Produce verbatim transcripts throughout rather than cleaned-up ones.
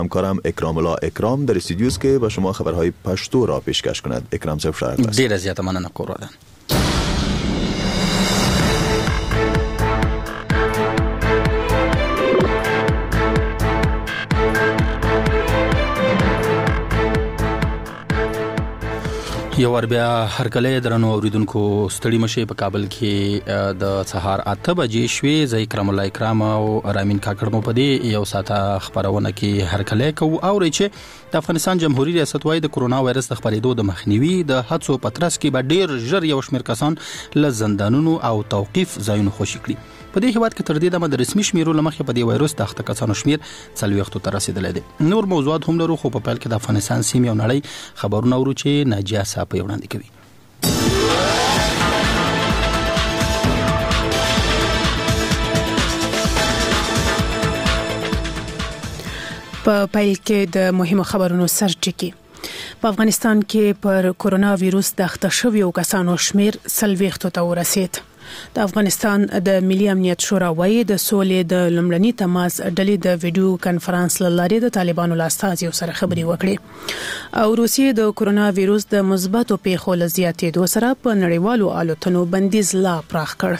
همکارم اکرام الله اکرام در استودیو است که با شما خبرهای پشتو را پیشکش کند. اکرام صاحب شهر است. ډیره زیاته مننه قربان. یو ور بیا هرکله درنو اوریدونکو ستړي مشه په کابل کې د سهار اته بجې شوې. زه اکرام الله اکرام او رامین کاکړ مو په دې یو ساعته خبرونه کې هرکله کو او چې د افغانستان جمهوریت ریاست وايي د کورونا وایرس د خپرېدو د مخنیوي د هڅو پترس کې به ډیر ژر یو شمېر کسان له زندانونو او توقيف ځایونو خوشي کړي. په دې هیواد کې تر دې دمه د رسمي شمیرو لمخې په دې وایرس د اخته کسانو شمیر څلوېښتو ته رسیدلی دی. نور موضوعات هم لرو خو په پیل کې د افغانستان سیمې او نړۍ خبرونه ورو چې ناجیه صاحب وړاندې کوي. په پیل کې د مهمو خبرونو سرټکی. په افغانستان کې پر کورونا وایرس د اخته شویو کسانو شمیر څلوېښتو ته ورسید. د افغانستان د ملي امنیت شورا وايي د سولې د لومړني تماس ډلې د ویډیو کانفرنس لارې د طالبانو له استازیو سره خبري وکړي او روسیې د کورونا وایرس د مثبتو پیښو له زیاتېدو سره په نړیوالو الوتنو بندیز لا پراخ کړ.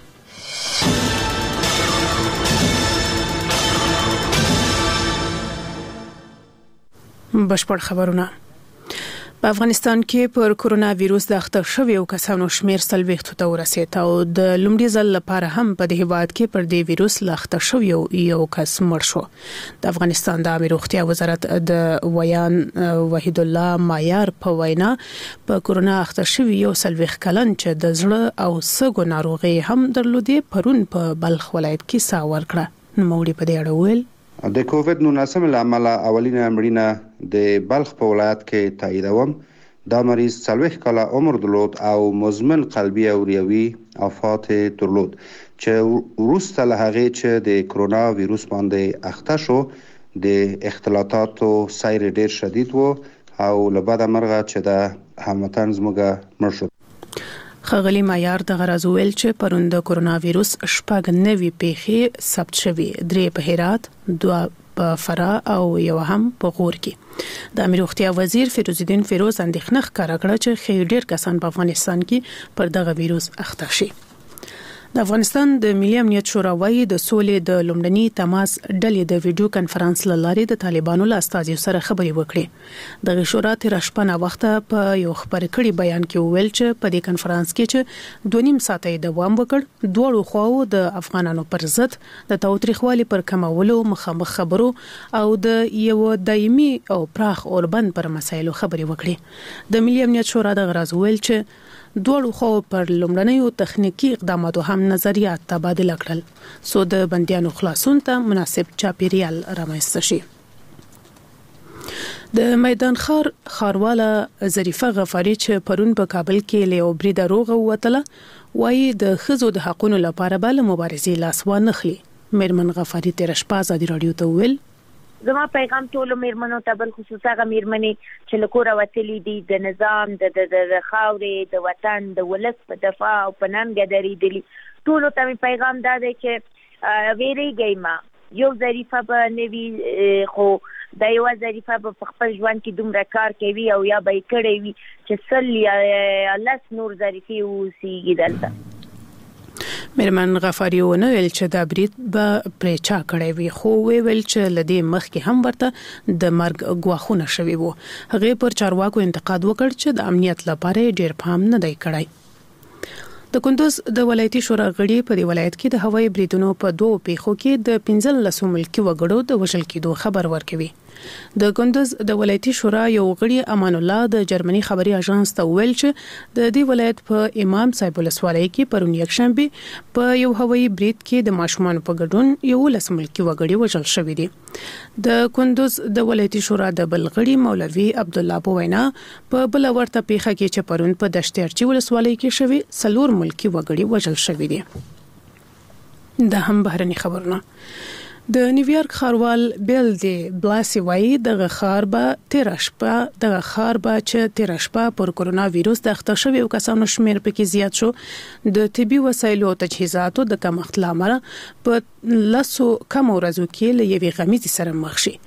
بشپړ خبرونه. په افغانستان کې پر کورونا وایرس د اخته شویو کسانو شمیر څلوېښتو ته ورسید او د لومړي ځل لپاره هم په دې هیواد کې پر دې وایرس له اخته شویو یو کس مړ شو. د افغانستان د عامه روغتیا وزارت د ویان وحید الله مایار په وینا په کورونا اخته شوی یو څلوېښت کلن چې د زړه او سږو ناروغي هم درلودې پرون په بلخ ولایت کې سا ورکړه. نوموړي په دې اړه ویل د کووډ نولس لامل اولینه مړینه د بلخ په ولایت کې تاییدوم. دا مریض څلوېښت کاله عمر درلود او مزمن قلبي او ریوي آفات درلود چې وروسته له هغې چې د کرونا وایرس باندې اخته شو د اختلاطاتو سیر ډیر شدید و او له بده مرغه چې د هموطن زموږ مړ شو. خغلی معیار د غرض ویل چې پرون د کورونا وایرس شپږ نوي پیښې ثبت شوې. درې په هرات، دوه په فراه او یو هم په غور کې. د امیر روغتیا وزیر فیروز الدین فیروز اندېښنه ښکاره کړه چې خیر ډیر کسان په افغانستان کې پر دغه وایرس اخته شي. د افغانستان د ملي امنیت شورا وايي د سولې د لومړني تماس ډلې د ویډیو کانفرنس لارې د طالبانو له استازیو سره خبري وکړي. د شورا تر شپه نه وخته په یو خبر کړي بیان کې ویل چې په دې کانفرنس کې چې دوه نیم ساعته دوام وکړ دوه خواو د افغانانو پر ضد د تاوتریخوالي پر کمولو مخامخ خبرو او د یو دایمي او پراخ اوربند پر مسایلو خبري وکړي. د ملي امنیت شورا د غرض ویل چې دوړو خو پر لومړنیو تخنیکی اقداماتو هم نظریات تبادله کړل سو د بندیانو خلاصون ته مناسب چاپیریال رامنځته شي. د میدان خار خارواله ظریفه غفاری چې پرون په کابل کې له بریده روغه وتله وایي د خزو د حقوقو لپاره بل مبارزې لاس وانخلي. میرمن غفاری تیر شپه ازادي رادیو ته ویل زما پیغام ټول میرمنو ته بل خصوصا هغه میرمنې چې له کوره وتلي دي د نظام د د خاورې د وطن د ولس په دفاع او په ننګه درېدلي ټول ته پیغام دا دی چې ویریږئ ما یو ظریفه به نوي خو دا یو ظریفه په خپل ژوند کې دومره کار کوي او یا به یې کړی وي چې سل یا لس نور ظریفې اوسیږي دلته. میرمن غفاری ونه ویل چې دا برید به پرې چا کړی وي خو ویل چې لدې مخکې هم ورته د مرګ غواخونه شوی وو. هغه پر چارواکو انتقاد وکړ چې د امنیت لپاره ډیر پام نه دی کړی. د کندوز د ولایتي شورا غړي په دې ولایت کې د هوایي بریدونو په دوه پیښو کې د پنځه لسو ملکي وګړو د وژل کېدو خبر ورکوي. د کندوز د ولایتي شورا یو غړي امان الله د جرمني خبري اژانس ته ویل چې د دې ولایت په امام صاحب ولسوالۍ کې پرون یکشنبه په یو هوایي برید کې د ماشومان په ګډون یو لس ملکي وګړي وژل شوی دي. د کندوز د ولایتي شورا د بلغړي مولوي عبد الله په وینا په بل ورته پیښه کې چې پرون په دشتيرچی ولسوالۍ کې شوی څلور ملکي وګړي وژل شوی دي. د هم بهرني خبرونه د نیویارک خاروال بیل دی بلاسي وایي د غخار به تیر شپه د غخار به چې تیر شپه پر کورونا وایرس د اخته شویو کسانو شمیر پکې زیات شو د طبي وسایلو او تجهیزاتو د کمښت لامل په لاسو کم ورځو کې له یوې غمیزې سره مخ شي.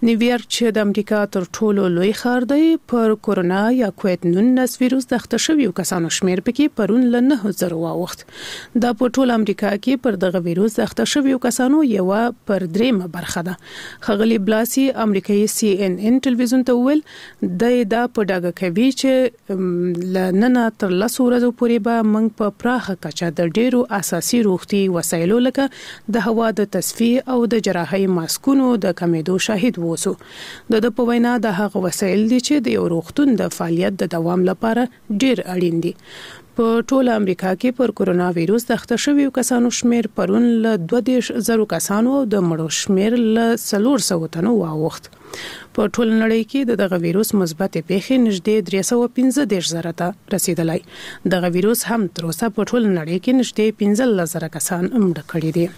نیویارک چې د امریکا تر ټولو لوی ښار دی پر کورونا یا کووید نولس ویروس د اخته شویو کسانو شمیر پکې پرون ل نه زره واوښت. دا په ټول امریکا کې پر دغه ویروس د اخته شویو کسانو یو پر دریمه برخه ده. خغلی بلاسي امریکایي سی ان ان ټلویزیون ته ویل د دا په ډاګه کوي چې ل نن تر لسو ورځې پورې به موږ په پراخه کچه د ډیرو اساسي روغتي وسایلو لکه د هوا د تصفیه او د جراحي ماسکونو د کمیدو شاهد ووسو. د د په وینا د هغه وسایل دي چې د یو روغتون د فعالیت د دوام لپاره ډیر اړین دي. په ټول امریکا کې پر کورونا ویروس د اخته شویو کسانو شمیر پرون ل دوه دېرش زره کسانو او د مړو شمیر ل څلور سوه تنو واوښت. په ټول نړۍ کې دغه ویروس مثبت پیښې نږدې درې سوه پنځه دېرش زره ته رسیدلی. دغه ویروس هم تر اوسه په ټول نړۍ کې نږدې پنځلس زره کسان مړه کړي دي.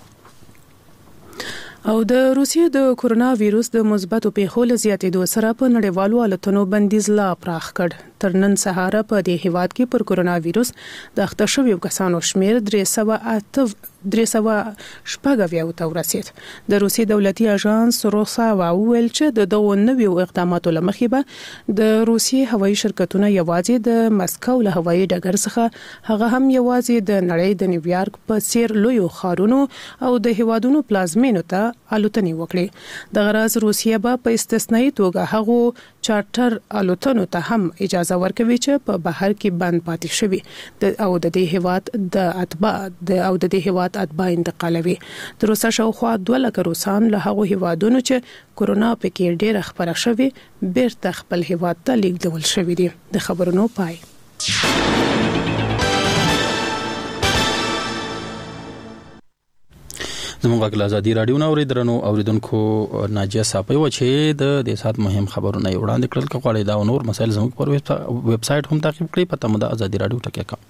او د روسیې د کورونا ویروس د مثبتو پیښو له زیاتېدو سره په نړیوالو الوتنو بندیز لا پراخ کړ. تر نن سهار په دې هیواد کې پر کورونا ویروس د اخته شویو کسانو شمیر درې سوه اته درې سوه شپږ اویا ته ورسید. د روسي دولتي اژانس روسا وویل چې د دغو نویو اقداماتو لمخې به د روسي هوایي شرکتونه یوازې د مسکو له هوایي ډګر څخه هغه هم یوازې د نړۍ د نیویارک په څیر لویو ښارونو او د هیوادونو پلازمینو ته الوتنې وکړي. د غرض روسیه به په استثنایی توګه هغو چارټر الوتنو ته هم اجازه ورکوي چې په بهر کې بند پاتې شوي او د دې هیواد د اتباع د او د دې هیواد اتباع انتقالوي. تر اوسه شاوخوا دوه لکه روسان له هغو هیوادونو چې کورونا پکې ډیره خپره شوي بیرته خپل هیواد ته لیږدول شوي دي. د خبرونو پای. زموږ غږ ازادي رادیو نو اوریدرنو اوریدونکو ناجیه صاحب و چې د دې سات مهم خبرونه وړاندې کړل کړي دا نور مسایل زموږ پر ویب سټ هم تعقیب کړئ پته مو د ازادي رادیو ټکی کا.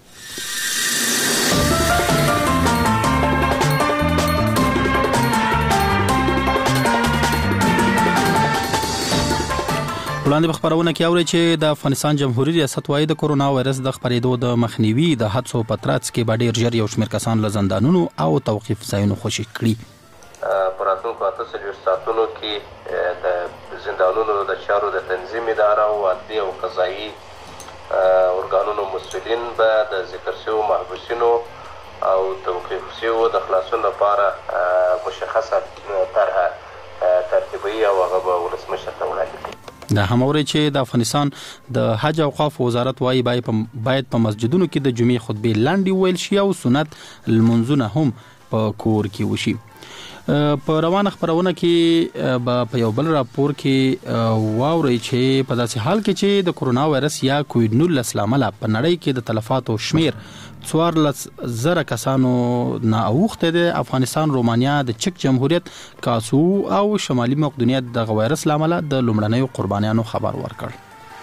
وړاندې خبرونه کې اوري چې د افغانستان جمهوریت ریاست وايي د کورونا وایرس د خپرېدو د مخنیوي د حادثو په ترڅ کې به ډېر ژر یو شمېر کسان له زندانونو او توقیف ځایونو خوشي کړي. په راتلونکو اته څلوېښت ساعتونو کې د زندانونو د چارو د تنظیم اداره او عدلي او قضایي ارګانونو مسؤلین به د ذکر شویو محبوسینو او توقیف شویو د خلاصون لپاره مشخصه طرحه ترتیبوي او هغه به ولسمشر ته وړاندې کړي. دا هم اوري چې د افغانستان د حج او اوقاف وزارت وايي باید په مسجدونو کې د جمعې خطبې لاندې ویل شي او سنت المنځونه هم په کور کې وشي. په روانه خبرونه کې په یو بل راپور کې واوري چې په داسې حال کې چې د کورونا وایرس یا کووید نولس لامل په نړۍ کې د تلفاتو شمیر څوارلس زره کسانو نه اوخته د افغانستان، رومانیا، د چک جمهوریت، کاسو او شمالي مقدونیه د وایرس لامل د لومړنیو قربانیانو خبر ورکړ.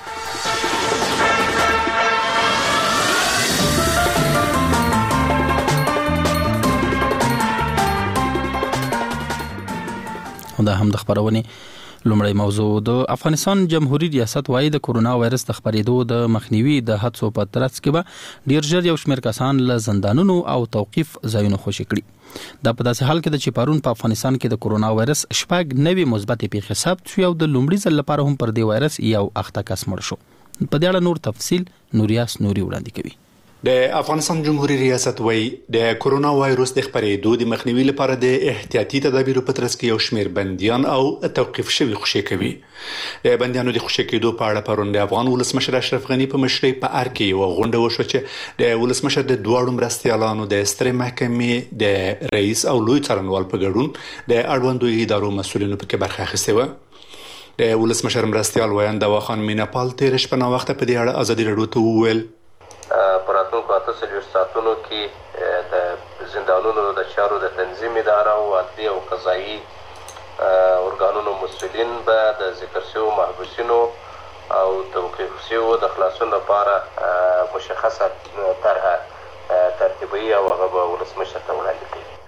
دا هم د خبرونه لومړی موضوع. د افغانستان جمهوریت ریاست وايي د کورونا وایرس د خپرېدو د مخنیوي د حادثو په ترڅ کې به ډیر ژر یو شمېر کسان له زندانونو او توقیف ځایونو خوشي کړي. دا په داسې حال کې د چې پرون په افغانستان کې د کورونا وایرس شپږ نوي مثبت پیښې ثبت شوې او د لومړي ځل لپاره هم پر دې وایرس یو اخته کس مړ شو. په دې اړه نور تفصیل نوریاس نوري وړاندې کوي. د افغانستان جمهوریت ریاست وايي د کورونا وایرس د خپرېدو د مخنیوي لپاره د احتیاطي تدابیرو په ترڅ کې یو شمېر بندیان او توقیف شوي خوشي کوي. د بندیانو د خوشي کېدو په اړه پرون د افغان ولسمشر اشرف غني په مشرۍ په ار کې یو غونډه وشوه چې د ولسمشر د دواړو مرستیالانو د سترې محکمې د رئیس او لوی څارنوال په ګډون د اړوندو ادارو مسؤلینو پکې برخه اخیستې وه. د ولسمشر مرستیال ویان دوا خان میناپال تېره شپه ناوخته په دې اړه ازادي راډیو ته وویل په راتلونکو اته څلوېښت ساعتونو کې د زندانونو د چارو د تنظیم اداره او عدلي او قضایي ارګانونو مسؤلین به د ذکر شویو محبوسینو او توقیف شویو د خلاصون لپاره مشخصه طرحه ترتیبوي او هغه به ولسمشر ته وړاندې کړي.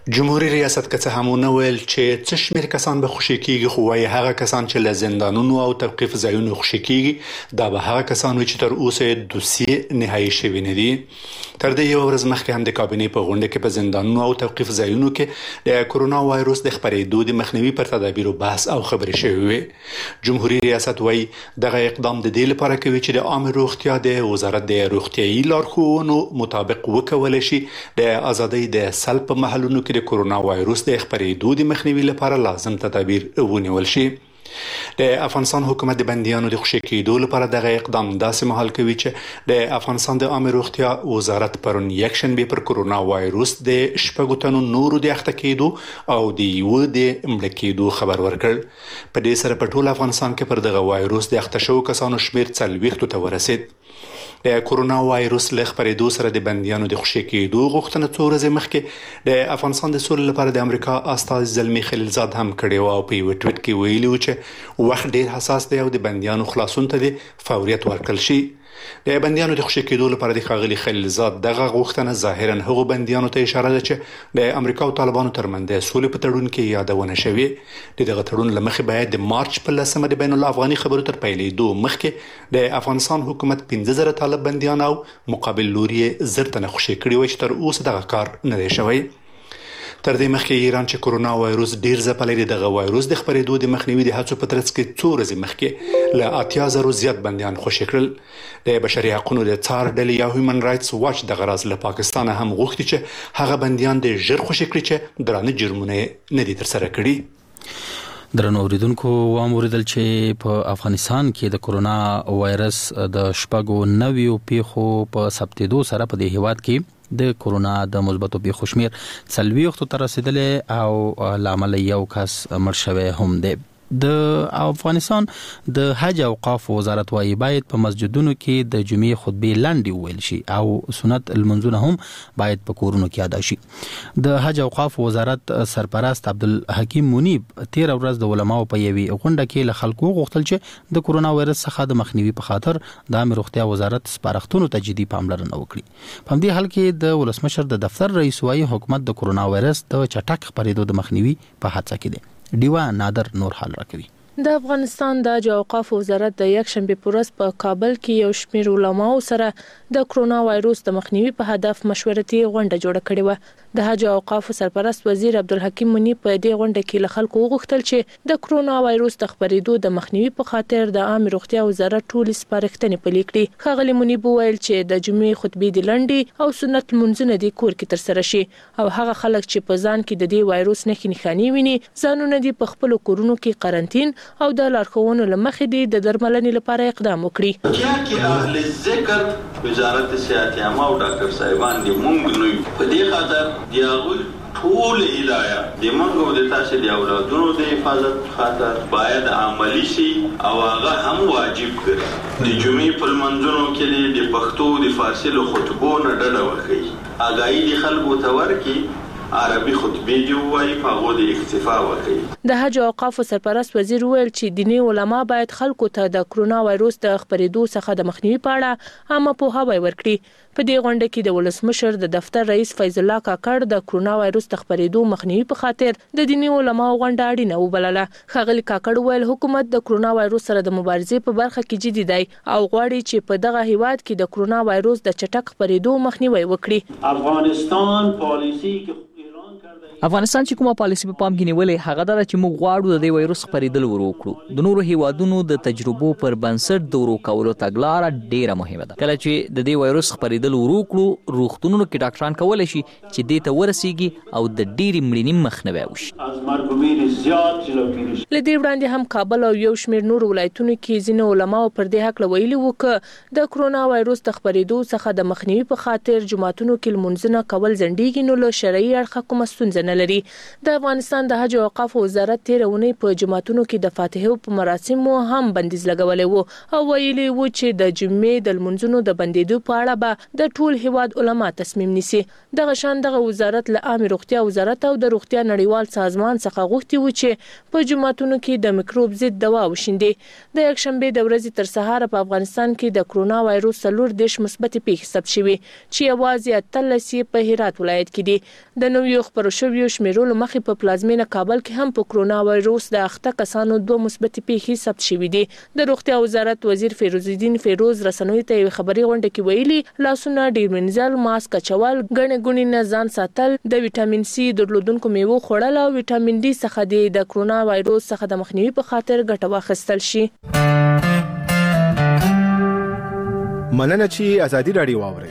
جمهوریت ریاست که څه هم ونه ویل چې څه شمېر کسان به خوشي کیږي، خو وايي هغه کسان چې له زندانونو او توقیف ځایونو خوشي کیږي دا به هغه کسان وي چې تر اوسه دوسیې نهایی شوي نه دي. تر دې یو ورځ مخکې هم د کابینې په غونډه کې په زندانونو او توقیف ځایونو کې د کرونا وایروس د خپرېدو د مخنیوي پر تدابیرو بحث او خبرې شوې وي. جمهوریت ریاست وايي دغه اقدام د دې لپاره کوي چې د عامه روغتیا د وزارت د روغتیايي لارښوونو مطابق وکولای شي د ازادۍ د سلب په محلونو کې د کرونا وایروس د خپرېدو د مخنیوي لپاره لازم تدابیر ونیول شي. د افغانستان حکومت د بندیانو د خوشي کېدو لپاره دغه اقدام داسې مهال کوي چې د افغانستان د عامه روغتیا وزارت پرون یکشنبه پر کرونا وایروس د شپږو تنو نورو د اخته کېدو او د یو د مړه کېدو خبر ورکړ. په دې سره په ټول افغانستان کې پر دغه وایروس د اخته شوو کسانو شمیر څلوېښتو ته ورسید. د کرونا وایروس له خپرېدو سره د بندیانو د خوشي کېدو غوښتنه څو ورځې مخکې د افغانستان د سولې لپاره د امریکا استازي زلمی خلیلزاد هم کړی و او په یو ټویټ کې ویلي و چې وخت ډیر حساس دی او د بندیانو خلاصون ته د فوریت ورکړل شي. د بندیانو د خوشي کېدو لپاره د ښاغلي خلیلزاد دغه غوښتنه ظاهرا هغو بندیانو ته اشاره ده چې د امریکا او طالبانو ترمنځ د سولې په تړون کې یادونه شوې. د دغه تړون له مخې باید د مارچ په لسمه د بین الافغاني خبرو تر پیلېدو مخکې د افغانستان حکومت پنځه زره طالب بندیان او مقابل لوري زر تنه خوشي کړي وي چې تر اوسه دغه کار نه دی شوی. تر دې مخکې ایران چې کرونا وایروس ډیر ځپلی دی، دغه وایروس د خپرېدو د مخنیوي د هڅو په ترڅ کې څو ورځې مخکې له اتیا زرو زیات بندیان خوشي کړل. د بشري حقوقو د څار ډلې یا هیومن رائټس واچ دغه راز له پاکستان هم غوښتي چې هغه بندیان د ژر خوشي کړي چې درانه جرمونه نه دي ترسره کړي. درنو اوریدونکو وام اوریدل چې په افغانستان کې د کرونا وایرس د شپږو نویو پیښو په ثبتېدو سره په دې هیواد کې د کرونا د مثبتو پیښو شمیر څلوېښتو ته رسیدلې او لامل یو کس مړ شوی هم دی. د افغانستان د حج او اوقاف وزارت وايي باید په مسجدونو کې د جمعې خطبې لاندې وویل شي او سنت المنځونه هم باید په کورونو کې ادا شي. د حج او اوقاف وزارت سرپرست عبدالحکیم منیب تیر ورځ د علماو په یوې غونډه کې له خلکو غوښتل چې د کرونا وایرس څخه د مخنیوي په خاطر د عامه روغتیا وزارت سپارښتنو ته جدي پاملرنه وکړي. په همدې حال کې د ولسمشر د دفتر رئیس وايي حکومت د کرونا وایرس د چټک خپرېدو د مخنیوي په هڅه کې دی. ډیوا نادر نور حال راکوي. د افغانستان د حج او اوقاف وزارت د یکشنبه په ورځ په کابل کې یو شمېر علماو سره د کرونا وایروس د مخنیوي په هدف مشورتي غونډه جوړه کړې و. د حج او اوقاف سرپرست وزیر عبدالحکیم منیب په دې غونډه کې له خلکو وغوښتل چې د کرونا وایروس د خپرېدو د مخنیوي په خاطر د عامه روغتیا وزارت ټول سپارښتنې پلي کړي. ښاغلي منیب وویل چې د جمعې خطبې د لنډې او سنت منځونه د کور کې ترسره شي او هغه خلک چې په ځان کې د دې وایروس نښې نښانې ویني ځانونه دي په خپل کورونو کې قرنټین او د لارښوونو لمخې دي د درملنې لپاره اقدام وکړي. چې اهل ذکر وزارت صحت عامه او ډاکټر صاحبان دي مونږ نو په دې خاطر دی هغه ټول اداره د موږ د تاسو د اولادونو د حفاظت خاطر باید عملی شي او هغه هم واجب کړي. د جمعې په منځونو کې د پښتو د فاصله خطبو نه ډډه وکړي. اګای د خلکو ته ورکړي عربي خطبې دی وایي په هغه د اکتفا وکړي. د حج او اوقاف سرپرست وزیر ویل چې دیني علما باید خلکو ته د کرونا وایروس د خپرېدو څخه د مخنیوي په اړه عامه پوهاوی ورکړي. په دې غونډه کې د ولسمشر د دفتر رئیس فیض الله کاکړ د کرونا وایروس د خپرېدو مخنیوي په خاطر د دیني علماو غونډه اړینه وبلله. ښاغلي کاکړ ویل حکومت د کرونا وایروس سره د مبارزې په برخه کې جدي دی او غواړي چې په دغه هیواد کې د کرونا وایروس د چټک خپرېدو مخنیوي وکړي. افغانستان پالیسی افغانستان چې کومه پالیسی په پام کې نیولې هغه دا چې موږ غواړو د دې وایروس خپرېدل ورو کړو. د نورو هیوادونو د تجربو پر بنسټ د ورو کولو تګلاره ډیره مهمه ده. کله چې د دې وایروس خپرېدل ورو کړو روغتونونو کې ډاکټران کولای شي چې دې ته ورسیږي او د ډیرې مړینې مخنیوي وشي. له دې وړاندې هم کابل او یو شمېر نور ولایتونو کې ځینې علماو پر دې حق ویلي وو چې د کرونا وایروس د خپرېدو څخه د مخنیوي په خاطر جماعتونو کې لمونځونه کول ځنډیږي نو له شرعي اړخه کومه ستونزه نه لري. د افغانستان د حج او اوقاف وزارت تیر اونۍ په جماعتونو کې د فاتحه په مراسمو هم بندیز لګولې وو او ویلي وو چې د جمعې د لمونځونو د بندیدو په اړه به د ټول هیواد علما تصمیم نیسي. دغه شان دغه وزارت له عامه روغتیا وزارت او د روغتیا نړیوال سازمان څخه غوښتي وو چې په جماعتونو کې د میکروب ضد دوا وشیندي. د یکشنبه د ورځې تر سهار په افغانستان کې د کرونا وایروس څلور دیش مثبت پیښې ثبت شوې چې یوازې اتلس په هرات ولایت کې دي. د نویو خبرو شویو شویو شمیرولو مخې په پلازمینه کابل کې هم په کرونا وایروس د اخته کسانو دوه مثبت پیښې ثبت شوې دي. د روغتیا وزارت وزیر فیروز الدین فیروز رسنوي ته خبري غونډه کې ویلي لاسونه ډیر منځل، ماسک اچول، ګڼې ګونې نه ځان ساتل، د وټامین سي درلودونکو میوو خوړل او وټامین ډي څخه د کرونا وایروس څخه د مخنیوي په خاطر ګټه واخیستل شي. مننه چې ازادي راډیو واورئ.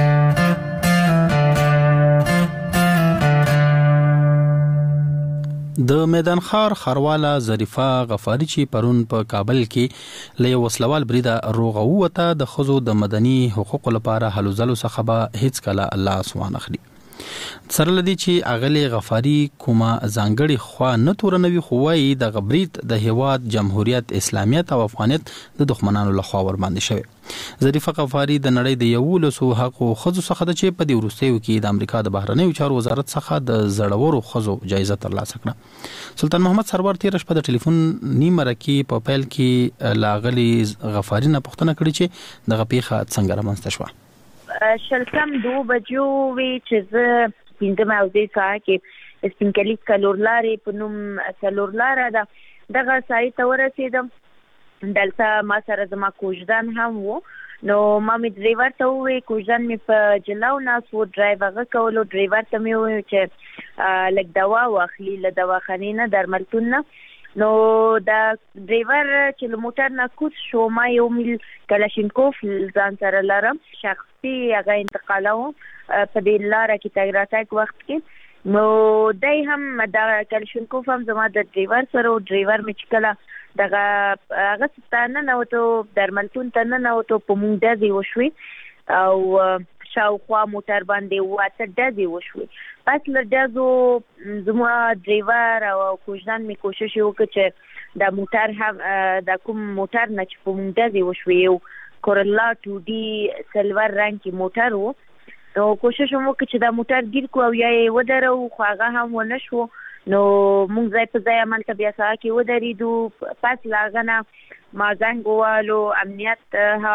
د میدان خار خرواله ظریفه غفاری چې پرون په کابل کې له وسلوال بریده روغه وته د خزو د مدني حقوقو لپاره هلو ځلو څخه به هیڅ کله الله سبحانه اخلي. سره لدی چې اغلی غفاری کومه ځانګړي خوا نه تورنوي خو وايي د غبرید د هیواد جمهوریت اسلامیت او افغانیت د دښمنانو لخوا ور باندې شوی. ظریفه غفاری د نړۍ د یو لسو حقوقو خزو څخه د چې په دې وروستیو کې د امریکا د بهرنیو چارو وزارت څخه د زړورو خزو جایزه ترلاسه کړه. سلطان محمد سرور تیر شپه د ټلیفون نیمه کې په پیل کې لاغلی غفاری نه پوښتنه کړې چې دغه پیښه څنګه رامنځته شوه. شلکم دو بجو وی چې زه پنځه موضوع سره کې سپینکلی کلورلارې په نوم کلورلاره ده دغه سایت ته ورسېدم. دلته ما سره زما کوژدان هم وو، نو ما مې ډرایور ته ووی کوژدان مې په جلاو ناست وو، ډرایو هغه کولو. ډرایور ته مې وویل چې لږ دوا واخلي له دواخانې نه درملتون نه. نو دا ډرایور چې له موټر نه کوز شو، ما یو میل کلاشینکوف ځان سره لرم، شخصي هغه انتقالوم په دې لاره کې تګ راتګ وخت کې. نو دای هم دا کلاشینکوف هم زما د ډرایور سره و. ډرایور مې چې کله دغه هغه ستانه نه وته درملتون ته نه وته په مونږ دځي وشوي او شاوخوا موټر باندې واته دځي وشوي. پس له دځو زما ډرایور او کوژدان می کوشش وکړ چې د موټر هم د کوم موټر نه چې په مونږ دځي وشوي یو کورولا ټو ډي سلور رنګ کې موټر وو. نو کوشش مو وکړ چې دا موټر ګیر کو او یا یې ودرو، خو هغه هم ونه شو. نو مونږ ځای په ځای عمل ته بیا ساه کې ودرېدو. پس لاغنه ما زنګ ووالو امنیت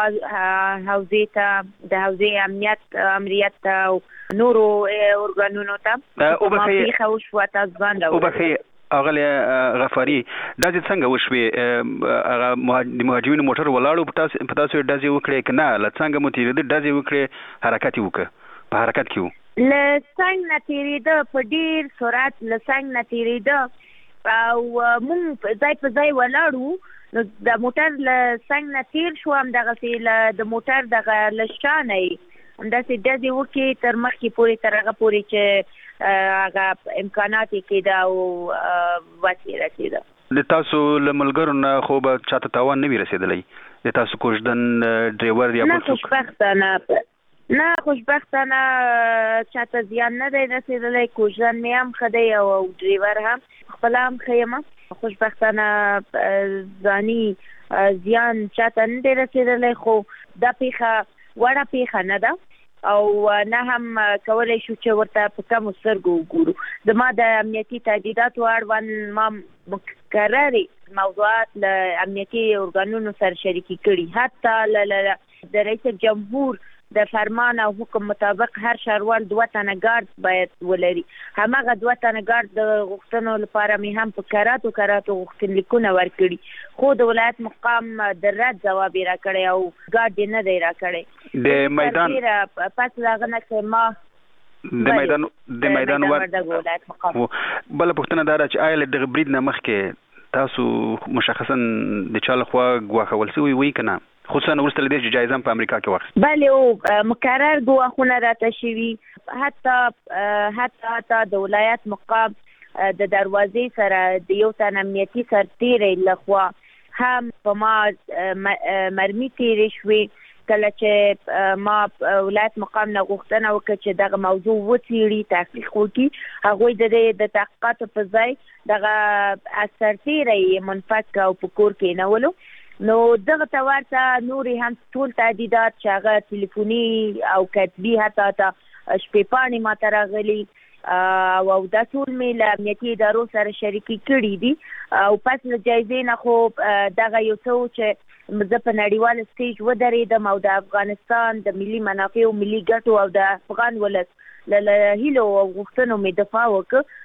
حوزې ته، د حوزې امنیت امریت ته او نورو ارګانونو ته. او بخې خو شو تاسو باندې او بخې اغلی غفاری دا چې څنګه وشوي هغه د مهاجرینو موټر ولاړو په تاسو په تاسو دځي وکړي کنه ل څنګه مو تیرې دځي وکړي حرکت وکړه په حرکت کې وو ل څنګه نتیریده په ډیر سرعت ل څنګه نتیریده او مونږ ځای په ځای ولاړو. نو د موټر ل څنګه نتیر شو هم دغه سي د موټر دغه لشانه همدا سي دځي وکي تر مخکې پوری تر هغه پوری چې هغه امکانات کې دا او وسیله کې دا د تاسو لملګرو نه خو به چاته تاوان نه وی رسیدلې. د تاسو کوژدن ډرایور یا بل څوک خوشبختانه نه خوشبختانه چاته زیان نه دی رسیدلې. کوژدن مې هم خدای او ډرایور هم خپل هم خیمه خوشبختانه ځاني زیان چاته نه دی رسیدلې. خو دا پیښه وړه پیښه نه ده او نه هم کولای شو چې ورته په کوم سترګو وګورو. زما د امنیتي تهدیداتو اړوند ما مکرري موضوعات له امنیتي ارګانونو سره شریکي کړي. حتی د رئیس جمهور د فرمان او حکم مطابق هر شهروال دوه تنه ګارد باید ولري. هماغه دوه تنه ګارد د غوښتنو لپاره مې هم په کراتو کراتو غوښتنلیکونه ورکړي، خو د ولایت مقام د رد جواب یې راکړی او ګارد نه دی راکړی. د میدان پس هغه نه چې ما د میدان د میدان ور بل پوښتنه دا چې آیا د غبرید نه مخکې تاسو مشخصا د چا لخوا ګواښول شوي وي که نه؟ خصوصا ورسته لدې چې جایزه په امریکا کې واخیسته. بله او مکرر ګواښونه راته شوي، حتی حتی حتی د ولایت مقام د دروازې سره د یو تن امنیتي سرتیری لخوا هم په ما مرمي تیرې شوې. کله چې ما ولایت مقام نه غوښتنه وکړه چې دغه موضوع وڅېړي، تحقیق وکړي، هغوی د د تحقیقاتو په ځای دغه سرتیری منفک او په کور کېنولو. نو دغه ته ورته نورې هم ټول تهدیدات چې هغه تلیفوني او کتبي حتی حتی شپې پاڼې ماته راغلي او دا ټول مې له امنیتي ادارو سره شریکي کړي دي. او پس له جایزې نه خو دغه یو څه چې زه په نړیوال سټیج ودرېدم او د افغانستان د ملي منافعو، ملي ګټو او د افغان ولس له هیلو او غوښتنو مې دفاع وکړه.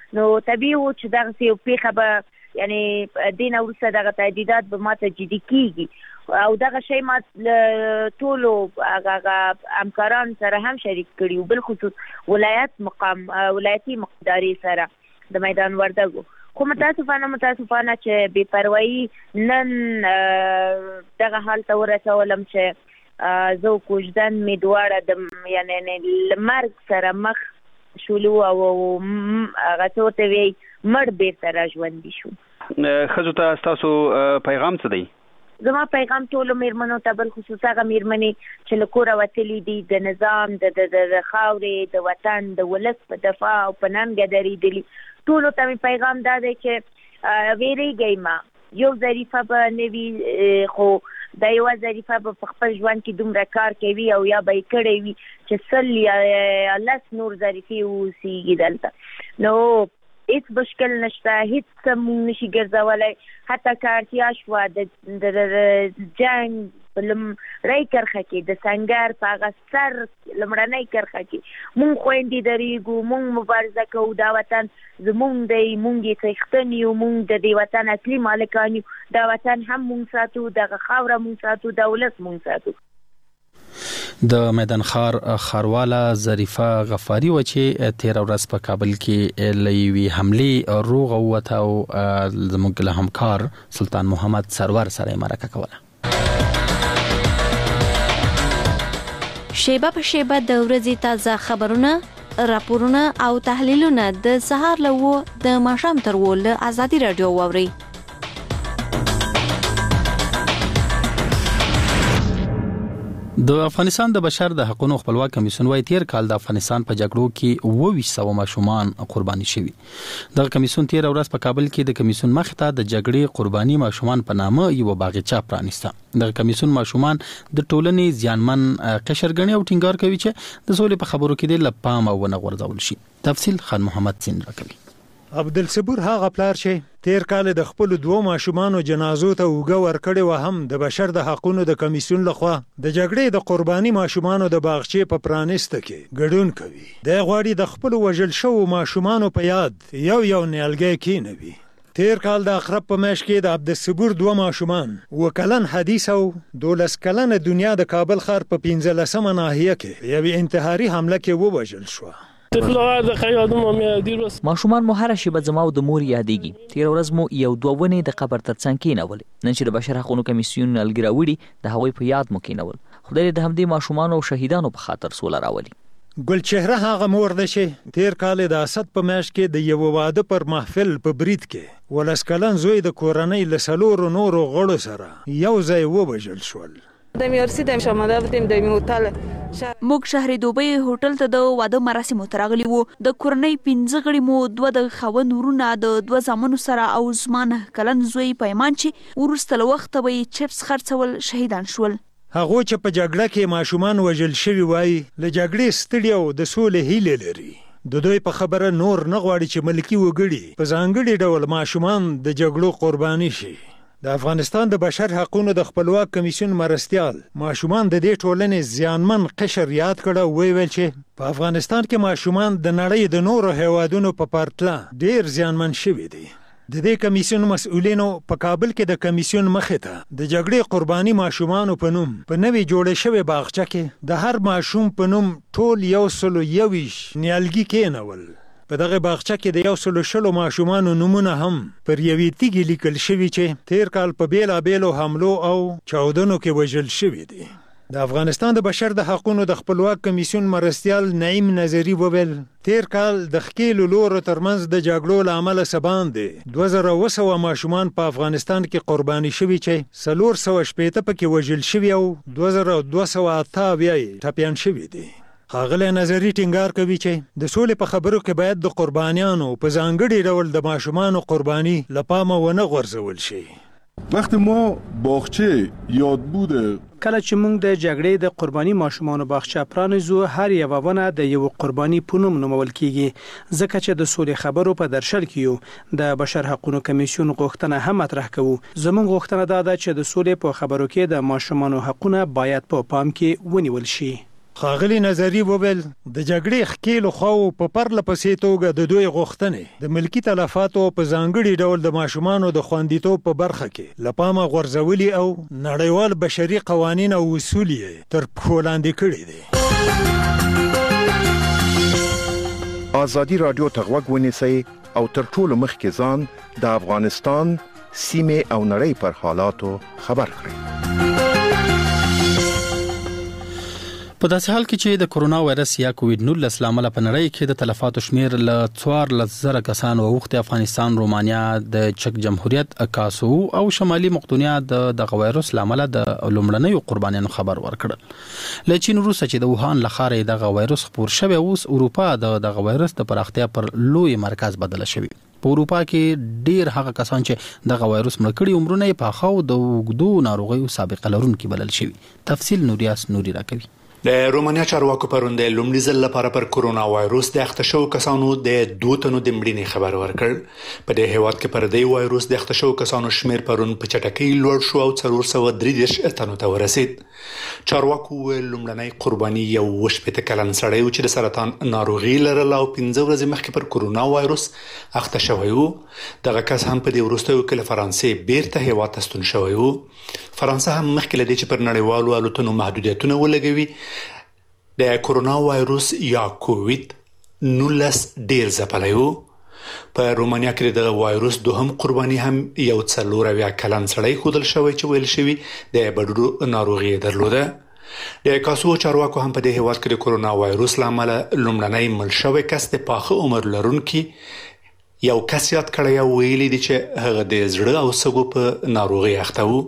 نو طبيعي و چې دغه یو پیښه به یعنی دین وروسته دغه تهدیدات به ماته جدي کیږي او دغه شی ما ټولو هغه همکاران سره هم شریک کړي او بل خصوص ولایت مقام ولایتي مقداري سره د میدان وردګو. خو متاسفانه متاسفانه چې بې پروايي نن دغه حال ته ورسولم چې زه کوژدن مې دواړه د یعنی مرګ سره مخ شولو او هغه څه ته وی مړ بیرته را ژوندي شو. ښځو ته ستاسو پیغام څه دی؟ زما پیغام ټولو میرمنو ته بل خصوص هغه میرمنې چې له کوره وتلي دي د نظام د د خاورې د وطن د ولس په دفاع او په ننګه درېدلي ټولو ته مې پیغام دا دی چې ویریږئ ما یو ظریفه به نه وي خو دا یوه ظریفه به په خپل ژوند کې دومره کار کوي او یا به یې کړی وي چې سل یا لس نور ظریفې واوسېږي دلته. نو هیڅ مشکل نشته، هیڅ څه مونږ نشي ګرځولی، حتی که اړتیا شوه د جنګ په لومړۍ کرښه کې د سنګر په هغه سر لومړنۍ کرښه کې مونږ خویندې درېږو، مونږ مبارزه کوو، دا وطن زمونږ دی، مونږ یې څښتن یو، مونږ د دې وطن اصلي مالکان یو، دا وطن هم مونږ ساتو، دغه خاوره مونږ ساتو، دا ولس مونږ ساتو. د میدان خار خارواله ظریفه غفاری و چې تیر ورځ په کابل کې لوی حمله روغ وته او زموږ له همکار سلطان محمد سرور سره مرکه کوله. شیبه په شیبه د ورځې تازه خبرونه، راپورونه او تحلیلونه د سهار له د ماښام تر ول ازادي رادیو واوري. د افغانستان د بشر د حقوقو خپلواک کمیسیون وايي تیر کال د افغانستان په جګړو کې اوه سوه ماشومان قرباني شوي. د کمیسیون تیر ورځ په کابل کې د کمیسیون مخ ته د جګړې قرباني ماشومان په نامه یو باغچه پرانیسته. د کمیسیون ماشومان د ټولنې ځانمن قشرګنی او ټینګار کوي چې د سولې په خبرو کې د لپام او ونه غورځول شي. تفصیل خان محمد سین راکوي. عبدالصبور هغه پلار چې تیر کال د خپل دوه ماشومانو جنازو ته وګ ورکړي و هم د بشر د حقوقو د کمیسیون لخوا د جګړې د قرباني ماشومانو د باغچې په پرانیسته کې ګډون کوي. د غواړي د خپل وژل شو ماشومانو په یاد یو یو نیالګي کینوي. تیر کال د اخرب په میاشت کې د عبدالصبور دوه ماشومان وکلن حدیث او دولس کلن دنیا د کابل ښار په پنځلسمه ناحیه کې یو انتحاري حمله کې ووژل شو. ماشومان مو هر شی به زما او د مور یادېږي. تیر ورځ مو یو دوه ونې د قبر ترڅنګ کېنول. نن چې د بشر حقوقو کمیسیون الګراوړي د هغوی په یاد مو کېنول. خدای دې د همدې ماشومان او شهیدانو په خاطر سوله راولي. ګلچهره هغه مور ده چې تیر کال د اسد په میاشت کې د یو واده پر محفل په برید کې ولس کلن زوی د کورنۍ له څلورو نورو غړو سره یو ځای ووژل شول. د میورسی د شماده بتیم د هوټل موږ شهر دوبۍ هوټل ته د واده مراسم ترغلي وو. د کورنۍ پنځه غړي مو دوه د خوند ورونه د دوه زامنو سره او زمانه کلن زوی پیمان چې ورسته وخت به چپس خرڅول شهیدان شول. هغه چې په جګړه کې ماشومان وژل شوی وای له جګړې ستړي او د سولې هیله لري. د دوی په خبره نور نه غواړي چې ملکی وګړي په ځانګړي ډول ماشومان د جګړو قرباني شي. د افغانستان د بشر حقوقو د خپلواک کمیسیون مرستيال ماشومان د دې ټولنې زیانمن قشر یاد کړه وی ویل چې په افغانستان کې ماشومان د نړۍ د نورو هیوادونو په پرتله ډیر زیانمن شوي دي. د دې کمیسیون مسؤلینو په کابل کې د کمیسیون مخې ته د جګړې قرباني ماشومانو په نوم په نوې جوړې شوې باغچه کې د هر ماشوم په نوم ټول یو سل یویش نیالګي کېنول. په دغه باغچه کې د یو سل شلو ماشومانو نمونه هم پر یوې تیږې لیکل شوي چې تیر کال په بیلابیلو حملو او چاودنو کې وژل شوي دي. د افغانستان د بشر د حقوقو د خپلواک کمیسیون مرستيال نعیم نظری وویل تیر کال د خکیلو لورو ترمنځ د جګړو له امله سبان دي دوه زره اوه سوه ماشومان په افغانستان کې قرباني شوي چې څلور سوه شپېته پکې وژل شوي او دوه زره دوه سوه اته اویا یې ټپیان شوي دي. ښاغلی نظري ټینګار کوي چې د سولې په خبرو کې باید د قربانیانو په ځانګړي ډول د ماشومانو قرباني له پامه ونه غورځول شي. وقتی ما باغچه یاد بوده کله چې موږ د جګړې د قرباني ماشومانو باغچه پرانیزو هر یو ونه د یو قرباني په نوم نومول کیږي ځکه چې د سولې خبرو په درشل کې د بشر حقوقو کمیسیون غوښتنه هم مطرح کوو. زموږ غوښتنه دا ده چې د سولې په خبرو کې د ماشومانو حقوقونه باید په پام کې ونیول شي. ښاغلي نظري وویل د جګړې ښکېلو خواو په پرله پسې توګه د دوی غوښتنې د ملکي تلفاتو په ځانګړي ډول د ماشومانو د خوندیتوب په برخه کې له پامه غورځولي او نړیوال بشري قوانین او اصول یې تر پښو لاندې کړي دي. ازادي رادیو ته غوږ ونیسئ او تر ټولو مخکې ځان د افغانستان سیمې او نړۍ پر حالاتو خبر کړئ. په داسې حال کې چې د کورونا وایرس یا کووډ نولس لامل په نړۍ کې د تلفاتو شمیر له څوارلس زره کسانو اوښتي، افغانستان، رومانیا، د چک جمهوریت، کاسو او شمالي مقدونیا د دغه وایرس لامل د لومړنیو قربانیانو خبر ورکړل. له چین وروسته چې د ووهان لخرې دغه وایرس خپور شوی، اوس اروپا د دغه وایرس د پراختیا پر لوی مرکز بدل شوی. په اروپا کې ډیر هغه کسان چې دغه وایرس مړ کړي عمرونه یې په خاو د وګړو ناروغیو سابقه لرونکي بلل شوی. تفصیل نوریاس نوري راکوي. د رومانیا چارواکو پرون د لومړي ځل لپاره پر کورونا وایروس د اخته شوو کسانو د دوه تنو د مړینې خبر ورکړ. په دې هیواد کې پر دې وایروس د اخته شوو کسانو شمیر پرون په چټکۍ لوړ شو او څلور سوه درې دېرش تنو ته ورسید. چارواکو لومړنی قرباني یو وشپېته کلن سړی و چې د سرطان ناروغي لرله او پنځه ورځې مخکې پر کورونا وایروس اخته شوی و. دغه کس هم په دې وروستیو کې له فرانسې بیرته هیواد ته ستون شوی و. فرانسه هم مخکې له دې چې پر نړیوالو الوتنو محدودیتونه ولګوي، د کورونا وایروس یا کووید نولس ډیر ځپلی و. په رومانیا کې د وایروس دوهم قرباني هم یو څلور اویا کلن سړی ښودل شوی چې ویل شوي د بډرو ناروغي درلوده. د کاسو چارواکو هم په دې هیواد کې د کورونا وایروس له امله لومړنی مړ شوی کس د پاخه عمر لرونکي یو کس یاد کړی او ویلي دي چې هغه د زړه او سږو په ناروغي اخته و.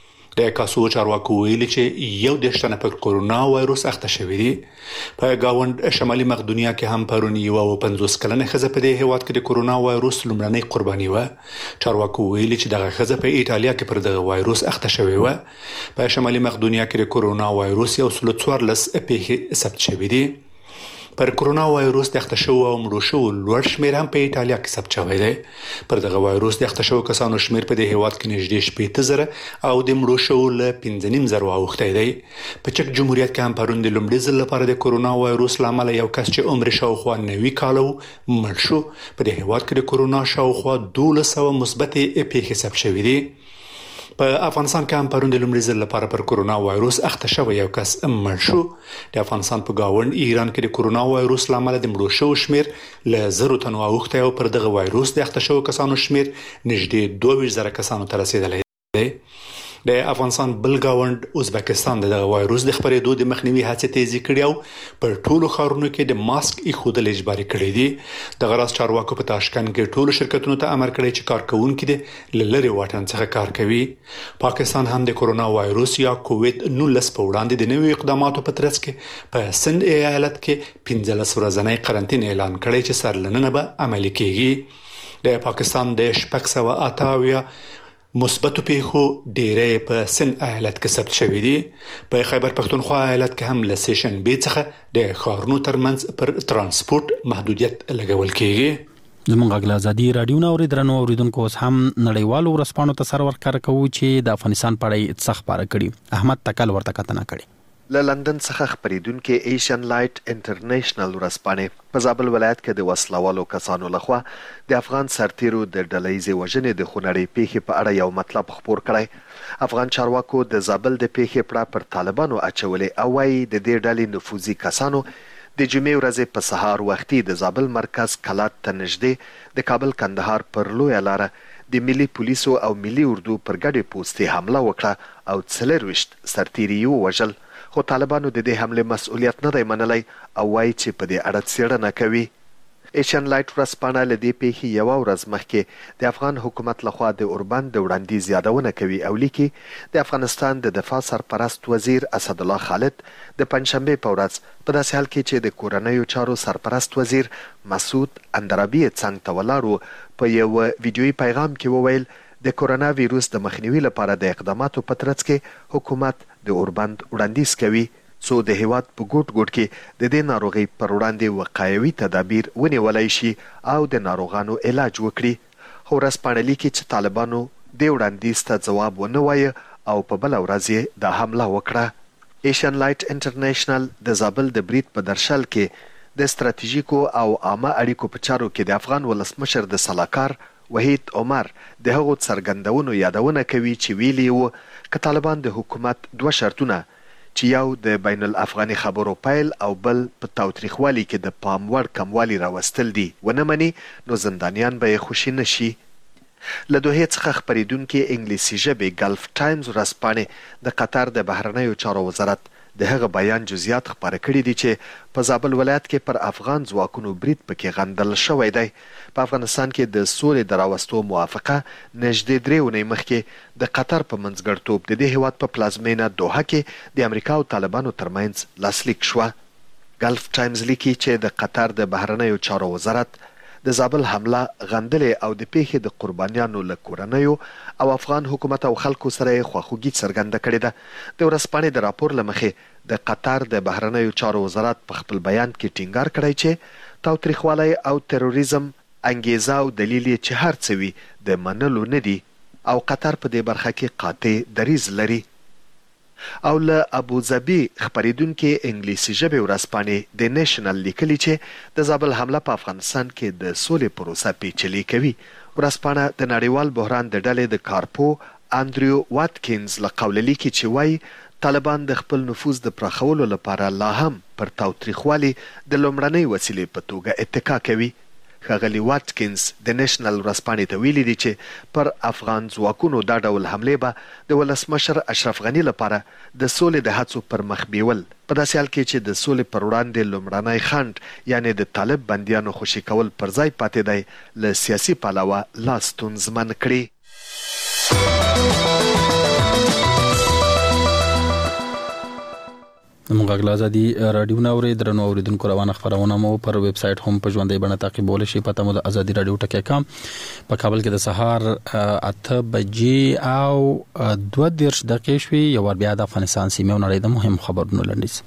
د کاسو چارواکو ویلي چې یو دېرش تنه په کورونا وایروس اخته شوي دي. په گاوند شمالي مقدونیا کې هم پرون یوه اوه پنځوس کلنه ښځه په دې هیواد کې د کورونا وایروس لومړنۍ قرباني وه. چارواکو ویلي چې دغه ښځه په ایټالیا کې پر دغه وایروس اخته شوې وه. په شمالي مقدونیا کې د کورونا وایروس یو سل څوارلس پیښې ثبت شوي دي. پر کورونا وایروس د اخته شوو او مړو شوو لوړ شمیر هم په ایټالیا کې ثبت شوی دی. پر دغه وایروس د اخته شوو کسانو شمیر په دې هیواد کې نږدې شپېته زره او د مړو شوو له پنځه نیم زرو اوښتی دی. په چک جمهوریت کې هم پرون د لومړي ځل لپاره د کورونا وایروس له امله یو کس چې عمر شاوخوا نوي کاله و مړ شو. په دې هیواد کې د کورونا شاوخوا دولس سوه مثبتې پیښې ثبت شوي دي. په افغانستان کې هم پرون د لومړي ځل لپاره پر کورونا وایروس اخته شوی یو کس مړ شو. د افغانستان په گاوند ایران کې د کورونا وایروس له امله د مړو شوو شمیر له زرو تنو اوښتی او پر دغه وایروس د اخته شوو کسانو شمیر نږدې دوه ویشت زره کسانو ته رسیدلی دی. د افغانستان بل گاوند ازبکستان د دغه وایروس د خپرېدو د مخنیوي هڅې تیزی کړي او پر ټولو ښارونو کې د ماسک ایښودل اجباري کړي دي. دغه راز چارواکو په تاشکند کې ټولو شرکتونو ته امر کړی چې کارکوونکي دې له لرې واټن څخه کار کوي. پاکستان هم د کورونا وایروس یا کووید نولس په وړاندې د نویو اقداماتو په ترڅ کې په سند ایالت کې پنځلس ورځنی قرنطین اعلان کړی چې سرلننه به عملي کیږي. د پاکستان د شپږ سوه اته اویا مثبتو پیښو ډیری په سند ایالت کې ثبت شوي دي. په خیبر پښتونخوا ایالت کې هم له سې شنبې څخه د ښارونو ترمنځ پر ترانسپورت محدودیت لګول کیږي. زموږ غږ له ازادي راډیو نه اوریدونکو اوریدونکو اوس هم نړیوالو ورځپاڼو ته سر ورکړه کوو چې د افغانستان په اړه څه خبره کړي. احمد تکل ورته کتنه کړي. له لندن څخه خبرېدونکې ایشین لایټ انټرنیشنل ورځپاڼې په زابل ولایت کې د وسلوالو کسانو لخوا د افغان سرتیرو د ډلهییزې وژنې د خونړۍ پیښې په اړه یو مطلب خپور کړی. افغان چارواکو د زابل د پیښې پړه پر طالبانو اچولې او وايي د دې ډلې نفوذي کسانو د جمعې ورځې په سهار وختي د زابل مرکز کلات ته نږدې د کابل کندهار پر لویه لاره د ملي پولیسو او ملي اردو پر ګډې پوستې حمله وکړه او څلرویشت سرتیري یې ووژل. خو طالبانو د دې حملې مسؤلیت نه دی منلی او وایي چې په دې اړه څېړنه کوي. ایشین لایټ ورځپاڼه له دې پیښې یوه ورځ مخکې د افغان حکومت لخوا د اوربند د وړاندیز یادونه کوي او لیکي د افغانستان د دفاع سرپرست وزیر اسدالله خالد د پنجشنبې په ورځ په داسې حال کې چې د کورنیو چارو سرپرست وزیر مسعود اندرابي څنګ ته ولاړ په یو ویډیویي پیغام کې وویل د کورونا ویروس د مخنیوي لپاره د اقداماتو په ترڅ کې حکومت د اوربند وړاندیز کوي څو د هیواد په ګوټ ګوټ کې د دې ناروغۍ پر وړاندې وقایوي تدابیر ونیولی شي او د ناروغانو علاج وکړي. خو ورځپاڼه لیکي چې طالبانو دې وړاندیز ته ځواب ونه وایه او په بله ورځ یې دا حمله وکړه. ایشین لایټ انټرنیشنل د زابل د برید په درشل کې د ستراتیژیکو او عامه اړیکو په چارو کې د افغان ولسمشر د سلاکار وحید عمر د هغو څرګندونو یادونه کوي چې ویلي وو که طالبان د حکومت دوه شرطونه چې یو د بین الافغاني خبرو پیل او بل په تاوتریخوالي کې د پام وړ کموالي راوستل دي ونه مني نو زندانیان به یې خوشي نشي. له دوحې څخه خپرېدونکي انګلیسي ژبې ګلف ټایمز ورځپاڼې د قطر د بهرنیو چارو وزارت د هغه بیان جزئیات خپاره کړي دي چې په زابل ولایت کې پر افغان ځواکونو برید پکې غندل شوی دی. په افغانستان کې د سولې د راوستو موافقه نږدې درې اونۍ مخکې د قطر په منځګړیتوب د دې هیواد په پلازمینه دوحه کې د امریکا او طالبانو ترمنځ لاسلیک شوه. ګلف ټایمز لیکي چې د قطر د بهرنیو چارو وزارت د زابل حمله غندلې او د پیښې د قربانیانو له کورنیو او افغان حکومت او خلکو سره یې خواخوږي څرګنده کړې ده. د ورځپاڼې د راپور له مخې د قطر د بهرنیو چارو وزارت په خپل بیان کې ټینګار کړی چې تاوتریخوالی او تروریزم انګیزه او دلیل یې چې هر څه وي د منلو نه دي او قطر په دې برخه کې قاطع دریځ لري. او له ابوظبي خپرېدونکي انګلیسي ژبې ورځپاڼې د نیشنل لیکلي چې د زابل حمله په افغانستان کې د سولې پروسه پیچلې کوي. ورځپاڼه د نړیوال بحران د ډلې د کارپو انډریو واتکینز له قوله لیکي چې وایي طالبان د خپل نفوذ د پراخولو لپاره لا هم پر تاوتریخوالي د لومړنۍ وسیلې په توګه اتکا کوي. ښاغلي واتکینز د نیشنل ورځپاڼې ته ویلي دي چې پر افغان ځواکونو دا ډول حملې به د ولسمشر اشرف غني لپاره د سولې د هڅو پر مخ بیول په داسې حال کې چې د سولې پر وړاندې لومړنی خنډ یعنې د طالب بندیانو خوشي کول پر ځای پاتې دی له سیاسي پلوه لا ستونزمن کړي. موږ غږ ازادي رادیو ناوړي درنو اوریدونکو روانه خبرونه مو پر ویب سټ هم په ژوندۍ بڼه تعقیبول شي. پته مو د ازادي رادیو ټکی کام په کابل کې د سهار اته بجې او دوه دیرش دقیقې شوي. یو ور بیا د افغانستان سیمه او نړۍ د مهم خبرونو لنډیز.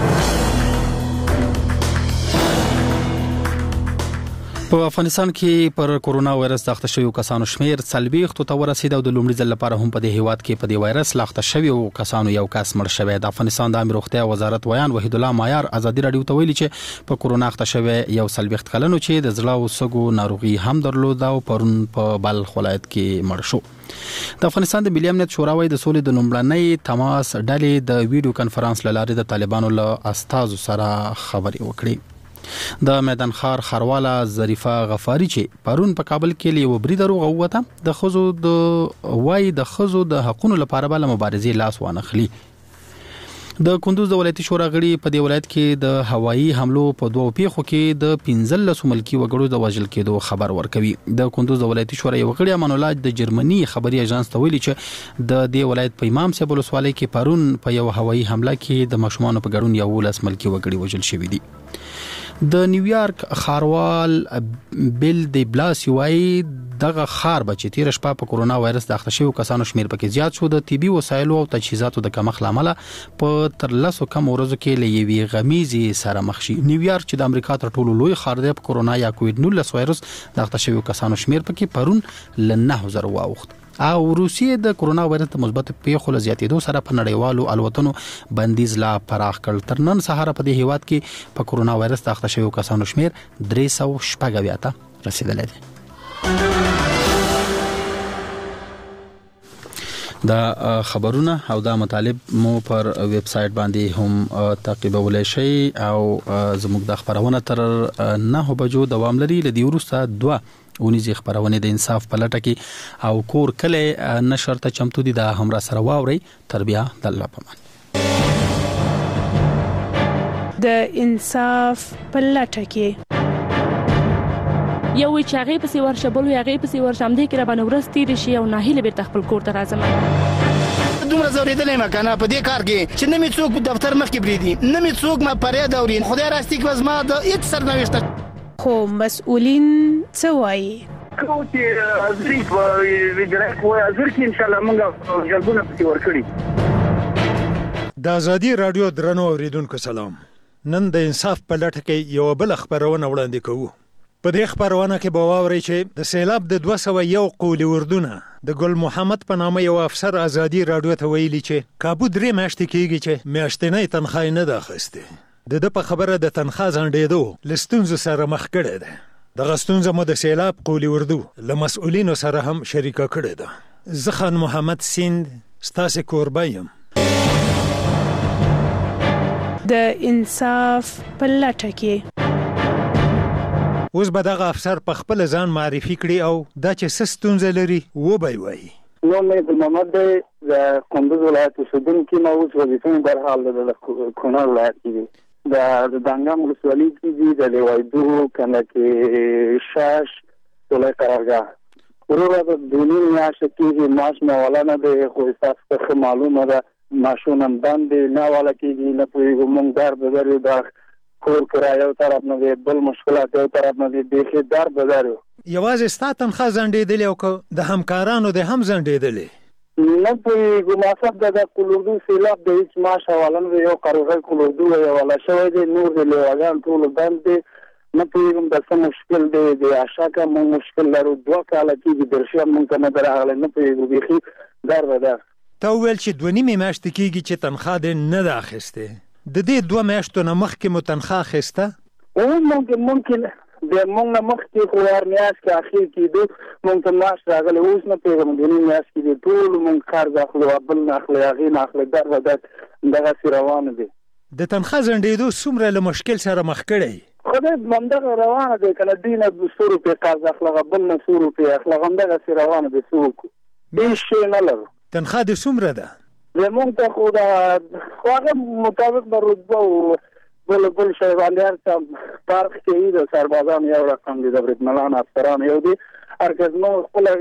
په افغانستان کې پر کورونا وایرس د اخته شویو کسانو شمیر څلوېښتو ته ورسید او د لومړي ځل لپاره هم په دې هیواد کې په دې وایرس لا اخته شویو کسانو یو کس مړ شوی. د افغانستان د امیر روغتیا وزارت ویان وحید الله مایار ازادي رادیو ته ویلي چې په کورونا اخته شوی یو څلوېښت کلنو چې د زړه او سږو ناروغي هم درلوده او پرون په بلخ ولایت کې مړ شو. د افغانستان د ملي امنیت شورا وايي د سولې د لومړنۍ تماس ډلې د ویډیو کانفرنس له لارې د طالبانو له استازو سره خبرې وکړې. د میدان خار خرواله ظریفه غفاری چې پرون په کابل کې لیو برید روغه وته د خزو د وای د خزو د حقوقو لپاره بل مبارزې لاس وانخلي. د کندوز د ولایتي شورا غړي په دې ولایت کې د هوایي حملو په دوه پیښو کې د پنځلس ملکی وګړو د وژل کېدو خبر ورکوي. د کندوز د ولایتي شورا یو غړي امان الله د جرمني خبري اژانس ته ویلي چې د دې ولایت په امام صاحب ولسوالۍ کې پرون په یو هوایي حمله کې د ماشومان په ګډون یو ولس ملکی وګړي وژل شوی دي. د نیویارک خاروال بیل دی بلاسي وايي دغه خار بچی تیر شپه په کورونا وایرس د اخته شویو کسانو شمیر پکې زیات شو. د طبي وسایلو او تجهیزاتو د کمښت لامل په تر لسو کم ورځو کې لېوي غمیزي سره مخ شي. نیویارک چې د امریکا تر ټولو لوی ښار دی په کورونا یا کووډ نولس وایرس د اخته شویو کسانو شمیر پکې پرون ل نه زره واوښت. او روسیې د کورونا وایرس د مثبت پیښو له زیاتېدو سره په نړیوالو الوتنو بندیز لا پراخ کړ. تر نن سهار په دې هیواد کې په کورونا وایرس د اخته شویو کسانو شمیر درې سوه شپږ اویا ته رسیدلی دی. دا خبرونه او دا مطالب مو پر ویب سټ باندې هم تعقیبولای شئ او زموږ د خبرونه تر نه بجو دوام لري. لدی ورسته دوه اونیزې خبرونه د انصاف په لټه کې او کور کله نشر ته چمتو دي د همرا سره واوري. تر بیا د الله پامان. د انصاف په لټه کې یو چې هغه په سی ورشبل یو هغه په سی ورشم دي کې را باندې ورستي رشي او ناهیله به خپل کور ته راځم. دومره زوریدلې ما کنه په دې کار کې چې نه می څوک په دفتر مخ کې بریدي نه می څوک ما پرې دورین خدای راستي کې وزما د هیڅ سرنوشت خو مسؤلین څه وایي کوم چې ازري په ویډرا کوه ازر کې ان شاء الله موږ جلبونه پتی ورکړي. د ازادي رادیو درنو اوریدونکو سلام. نن د انصاف په لټه کې یو بل خبرونه وړاندې کوو. په دې خبرونه کې به واورئ چې د سیلاب د دوه سوه یو قولي وردونه د ګل محمد په نامه یو افسر ازادي رادیو ته ویلي چې کابو درې میاشتې کېږي چې میاشتنۍ تنخواه نه ده اخیستې. د ده په خبره د تنخواه ځنډېدو له ستونزو سره مخ کړی دی. دغه ستونزه مو د سیلاب قولي اردو له مسؤلینو سره هم شریکه کړې ده. زه خان محمد سیند ستاسې کوربه یم. د انصاف په لټه کې اوس به دغه افسر په خپل ځان معرفي کړي او دا چې څه ستونزه لري وبه یې وایي. نوم مې ګل محمد دی، د کندوز ولایت اوسېدونکی یم او اوس وظیفه مې برحال ده د کونړ ولایت کې دی. د دانګام ولسوالۍ کې دي، د لیوایدو کندکې شاش ټولی قرارګاه. وروره د دوه نیم میاشتې کېږي معاش مې والا نه دی، خو ستاسو ته ښه معلومه ده معاشونه هم بند دي، نه والا کېږي، نه پوهېږو موږ در بدر یو، د کور کرایه یو طرف نه دی، بل مشکلات یو طرف نه دي، بیخي در بدر یو. یوازې ستا تنخواه ځنډېدلې او که د همکارانو دی هم ځنډېدلې؟ نه پوهېږو مصرف د د قلوردو سیلاب د هېڅ معاش حواله نه دی، یو قرغه قلوردو حواله شوی دی، نور د لیواګان ټولو بند دی. نه پوهېږم د څه مشکل دی، د اشاکه موږ مشکل لرو، دوه کاله کېږي درشي هم موږ ته نه دی راغلی، نه پوهېږو بیخي در بدر. تا وویل چې دوه نیمې میاشتې کېږي چې تنخواه دې نه ده اخیستې. د دې دوه میاشتو نه مخکې مو تنخواه اخیسته؟ او ممکن ممکن د موږ نه مخکې خو هر میاشت کې اخر کېدو موږ ته معاش راغلی، اوس نه پوهېږم دوه نیمې میاشت کې دی ټول موږ قرض اخلو، بل نه اخلو، هغې نه اخلو، در بدر دغسې روانه دی. د تنخواه ځنډېدو څومره له مشکل سره مخ کړی؟ خدای همدغه روانه دی، که نه دوی نه څو روپۍ قرض اخلو، بل نه څو روپۍ اخلو، همدغسې روانه دی. څه وکړو؟ هېڅ شی نه لرو. تنخواه دې څومره ده؟ زمونږ ته خو د خو هغه مطابق د رتبه او بل بل شی باندې هر څه فرق کوي. د سربازانو یو رقم دی، د بریدمنانو افسرانو یو دی، هر کس نو خپله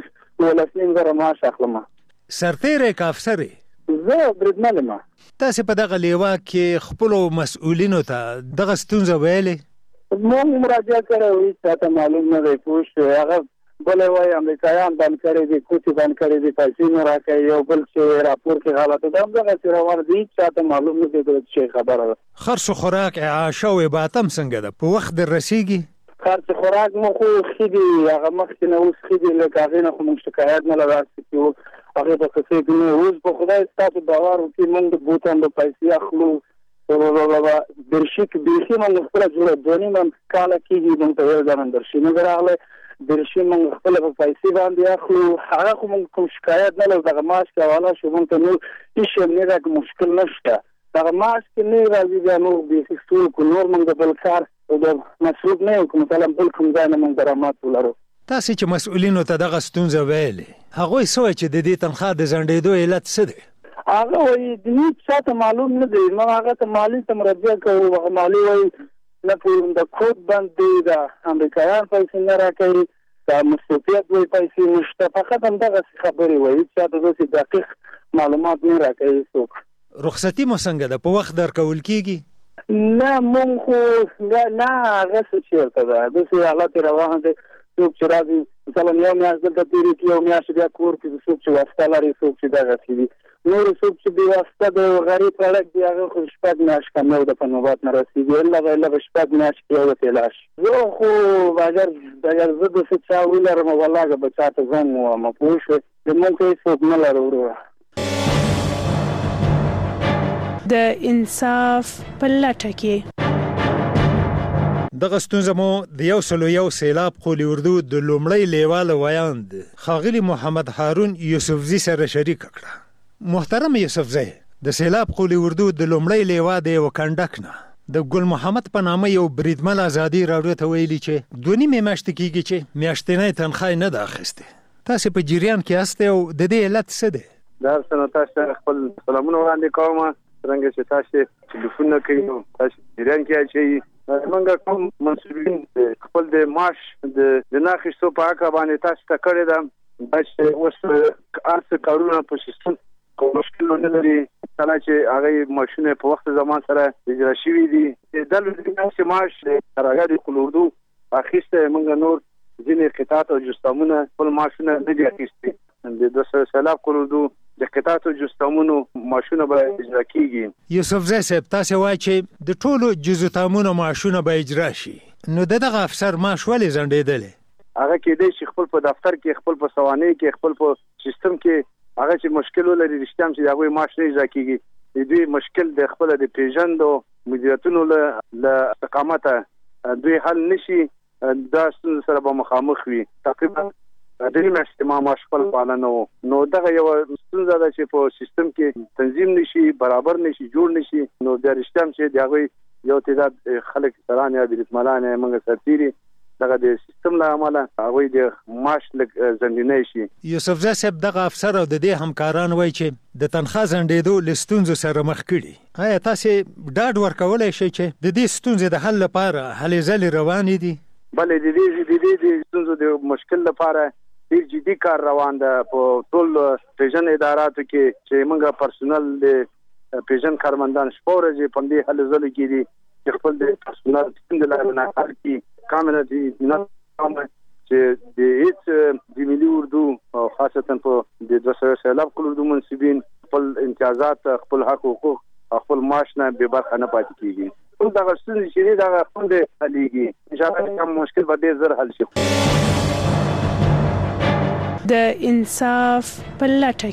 دولس نیم زره معاش اخلم. سرتیری که افسر یې؟ زه بریدمن یم. تاسې په دغه لیوا کې خپلو مسؤلینو ته دغه ستونزه ویلې؟ موږ مراجعه کړې وه، هېڅ چاته معلوم نه دی. پوه شوې؟ هغه بله وایي امریکایان بند کړی دي، کوڅې بند کړی دي، پیسې نه راکوي، یو بل چې راپور کې غلطه ده، همدغسې روانه دي، هېڅ چاته معلوم نه دی د څه شي خبره ده. خرڅ و خوراک اعاشه او عبادت هم څنګه ده؟ په وخت در رسېږي؟ خرڅ خوراک مو خو ښه دي، هغه مخکې نه اوس ښه دي، لکه هغې نه خو موږ شکایت نه لرو، هر څه کې وو هغې په قصې کې نه. اوس په خدای ستاسو باور وکړي موږ د بوتانو پیسې اخلو، درشي کې بیخي موږ خپله جوړه دوه نیمه کاله کېږي موږ ته یو ځل هم درشي نه دی راغلی. درشي موږ خپله په پیسې باندې اخلو، هغه خو موږ کوم شکایت نه لرو. دغه معاش کې حواله شو موږ ته نور هېڅ شی نه راکړي، مشکل نشته. دغه معاش کې نه راځي، بیا نور بیخي څه وکړو، نور موږ د بل کار او د مصروف نه یو، مثلا بل کوم ځای نه موږ درآمد ولرو. تاسې چې مسؤلینو ته دغه ستونزه ویلې، هغوی څه وایي چې د دې تنخواه د ځنډېدو علت څه دی؟ هغه وایي د هېڅ چاته معلوم نه دی. موږ هغه ته مالي ته مراجعه کوو، هغه مالي وایي نه پوهېږم د کوډ بند دی، د امریکایان پیسې نه راکوي، د مصروفیت وایي پیسې نشته، فقط همدغسې خبرې وایي، هېڅ چاته داسې دقیق معلومات نه راکوي څوک. رخصتي مو څنګه ده؟ په وخت درکول کېږي؟ نه موږ خو نه هغسې چېرته ده، داسې حالت یې روان دی. څوک چې راځي مثلا یو میاشت دلته تېرې کړي، یو میاشت بیا کور کې څوک چې واسطه لري، څوک چې دغسې دي، نور څوک چې بې واسطه د غریب سړک دي، هغه خو شپږ میاشت کم یو د په نوبت نه رسېږي، الا به الا به شپږ میاشت کې یو دفعې لاړ شي. زه خو اگر اگر زه داسې چا ولرم والله به چا ته زنګ ووایم، پوه شوې؟ زمونږ ته هېڅوک نه لرو وروره. د انصاف په لټه کې دغه ستونزه مو د یو سلو یو سیلاب قولي اردو د لومړی لیواله ویاند ښاغلي محمد هارون یوسفزي سره شریکه کړه. محترم یوسفزي، د سیلاب قولي اردو د لومړی لیوا د یو کنډک نه د ګل محمد په نامه یو بریدمن ازادي راډیو ته ویلي چې دوه نیمې میاشتې کېږي چې میاشتنۍ تنخواه نه ده اخیستې. تاسې په جریان کې یاستئ او د دې علت څه دی؟ دا څه نو تاسو ته خپل سلامونه وړاندې کوم، څرنګه چې تاسو ټلیفون کوي نو تاسو جریان کې اچوي. موږ کوم مسؤلین خپل د معاش د نه اخیستو په حق باندې تاسو ته کړی ده، دا چې اوس هر څه کارونه په سیستم کوم مشکل نه لري، کله چې هغه ماشینه په وخت زمان سره اجرا شوي دي. د لږ معاش راغلي د قلوردو اخیسته موږ نور ځینې قطعات او جستامونه خپل معاشونه نه دي اخیستي. د دوه سلاب قلوردو د قطعات او جستامونو معاشونه به اجرا کیږي. یوسفزي صاحب، تاسو وایئ چې د ټولو جزتامونو معاشونه به اجرا شي، نو دغه افسر معاش ولې ځنډېدلی؟ هغه کې د شیخ خپل په دفتر کې خپل په سوانه کې خپل په سیستم کې هغه چې مشکل ولري رښتیا چې هغه معاش نه ځکیږي د دوی مشکل د خپل د پیژندو مدیریتونو له استقامت دوی حل نشي دا سره به مخامخ وي تقریبا د دې مجتمع مشغول پالنو نو دغه یو ستونزه ده چې په سیستم کې تنظیم نشي برابر نشي جوړ نشي نو د رښتیا چې دغه یو تعداد خلک سرانه د رسمالانه موږ سرتيري دغه د سیستم له عمله هغه د معاش لګ زندنه شي. یوسف زاده صاحب دغه افسر او د دې همکاران وایي چې د تنخواه زندېدو لستونزو سره مخ کړي آیا تاسو ډاډ ورکولای شئ چې د دې ستونزې د حل لپاره هلې ځلې روانې دي؟ بلې د دې د دې د ستونزو د مشکل لپاره ډېر جدي کار روان ده په ټول پیژن اداراتو کې چې موږ پرسونل د پیژن کارمندان شپور چې په دې هلې ځلې کې دي چې خپل د پرسونل څنګه لارنه کار کوي کامله دي نه چې د هیڅ د ملي اردو او خاصتا په د دوه سیلاب کول اردو منصبین خپل امتیازات خپل حق حقوق خپل معاش نه به برخه نه پاتې کیږي. ټول دا ستونزې چې دا خپل د حلېږي ان شاء الله کوم مشکل به ډېر زر حل شي. د انصاف په لټه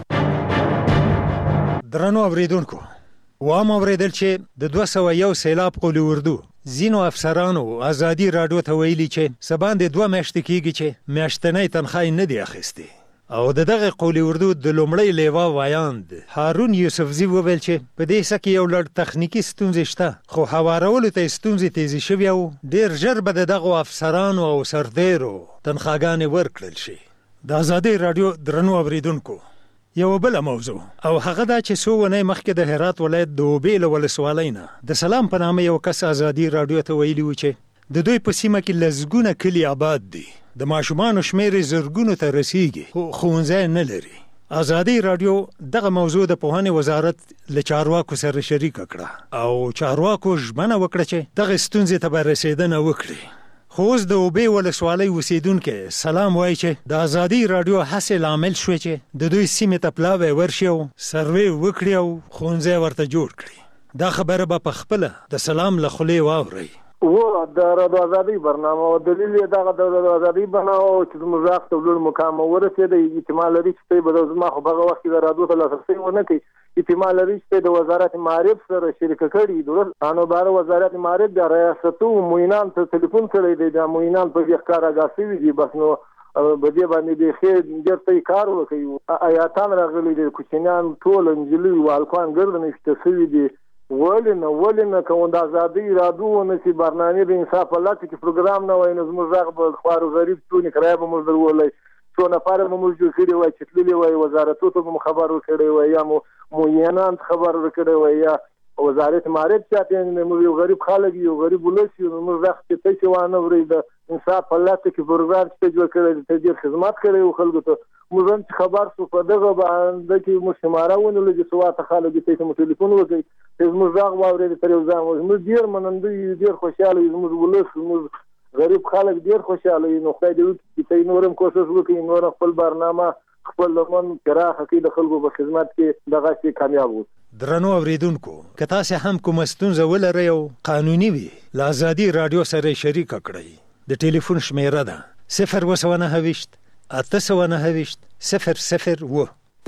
کې درنو اوریدونکو وام اوریدل چې د دوه سوه یو سیلاب قول اردو زینو افسرانو ازادي راډیو ته ویلي چې سبان د دوه میاشتې کېږي چې میاشتنۍ تنخواه نه دی اخیستې او د دغه قول اردو د لومړی لیوا وایاند هارون یوسفزي وویل چې په دې سکه یو لړ تخنیکی ستونزې شته خو هوارولو ته ستونزې تیزی شوي او ډېر ژر به دغه افسرانو او سرتیرو تنخواهګانې ورکړل شي. د ازادي راډیو درنو اوریدونکو یو بل موضوع او هغه دا چې سو ونه مخکې د هرات ولایت د وبېل ولسوالۍ نه د سلام په نامه یو کس ازادي راډیو ته ویلي و چې د دوی په سیمه کې لزګونه کلی آباد دي د ماشومان شمیر زرګونو ته رسیږي خو ښوونځی نه لري. ازادي راډیو دغه موضوع د پوهنې وزارت له چارواکو سره شریک کړه او چارواکو ژمنه وکړه چې دغه ستونزې ته به رسیدنه وکړي. خو اوس د اوبې ولسوالۍ اوسیدونکي سلام وایي چې د ازادي راډیو هڅې لامل شوې چې د دوی سیمې ته پلاوی ورشي او سروې وکړي او ښوونځی ورته جوړ کړي. دا خبره به په خپله د سلام له خولې واورئ. و د رادیو ازادي برنامه او دلیل یې دغه د رادیو ازادي برنامه چې زموږ غږ ته لوړ مقام ورسېدی احتمال لري چې به د زما خو هغه وخت د رادیو ته لاسرسی ونه کوي احتمال لري چې د وزارت معارف سره شریک کړي درست انو بار وزارت معارف د ریاستو موینان ته ټلیفون کړی دی د موینان په ځخکار غاسي دي بس نو بده باندې د خیر درته کار وکړي آیاتان راغلي د کوچنیان ټول انجلي والکوان ګرځنه شته دي ولنه ولنه کوم د ازادي راډیو نسی برنامه د انصاف لټ کې پروګرام نه وای نو زموږ غږ به خوارو غریب ټول کرای به موږ ولای څو نفر موږ جوړ کړی وای چې تللی وای وزارتو ته خبر ورکړی وای یا مو موینان خبر ورکړی وای یا وزارت معارف چاته موږ یو غریب خلک یو غریب ولسی موږ وخت ته چې وانه ورید انصاف لټ کې پروګرام چې جوړ کړی د تدیر خدمات کړی او خلکو ته موږ خبر سو په دغه باندې کې مشمارونه لږه سواته خلک ته مو ټلیفون وکړي زموږ غږ واورید تر یو ځای موږ ډیر منندوی ډیر خوشاله یو موږ ولس موږ غریب خلک ډیر خوشاله یو خدای دې چې نورم کوشش وکړي نور خپل برنامه خپل لمن کراخه کې د خلکو په خدمت کې دغه شي کامیاب وو. درنو اوریدونکو که تاسو هم کوم ستونزه ولرئ او قانوني وي ل ازادي راډیو سره شریک کړئ د ټلیفون شمیره ده صفر وسونه هويشت اته سونه هويشت صفر صفر و.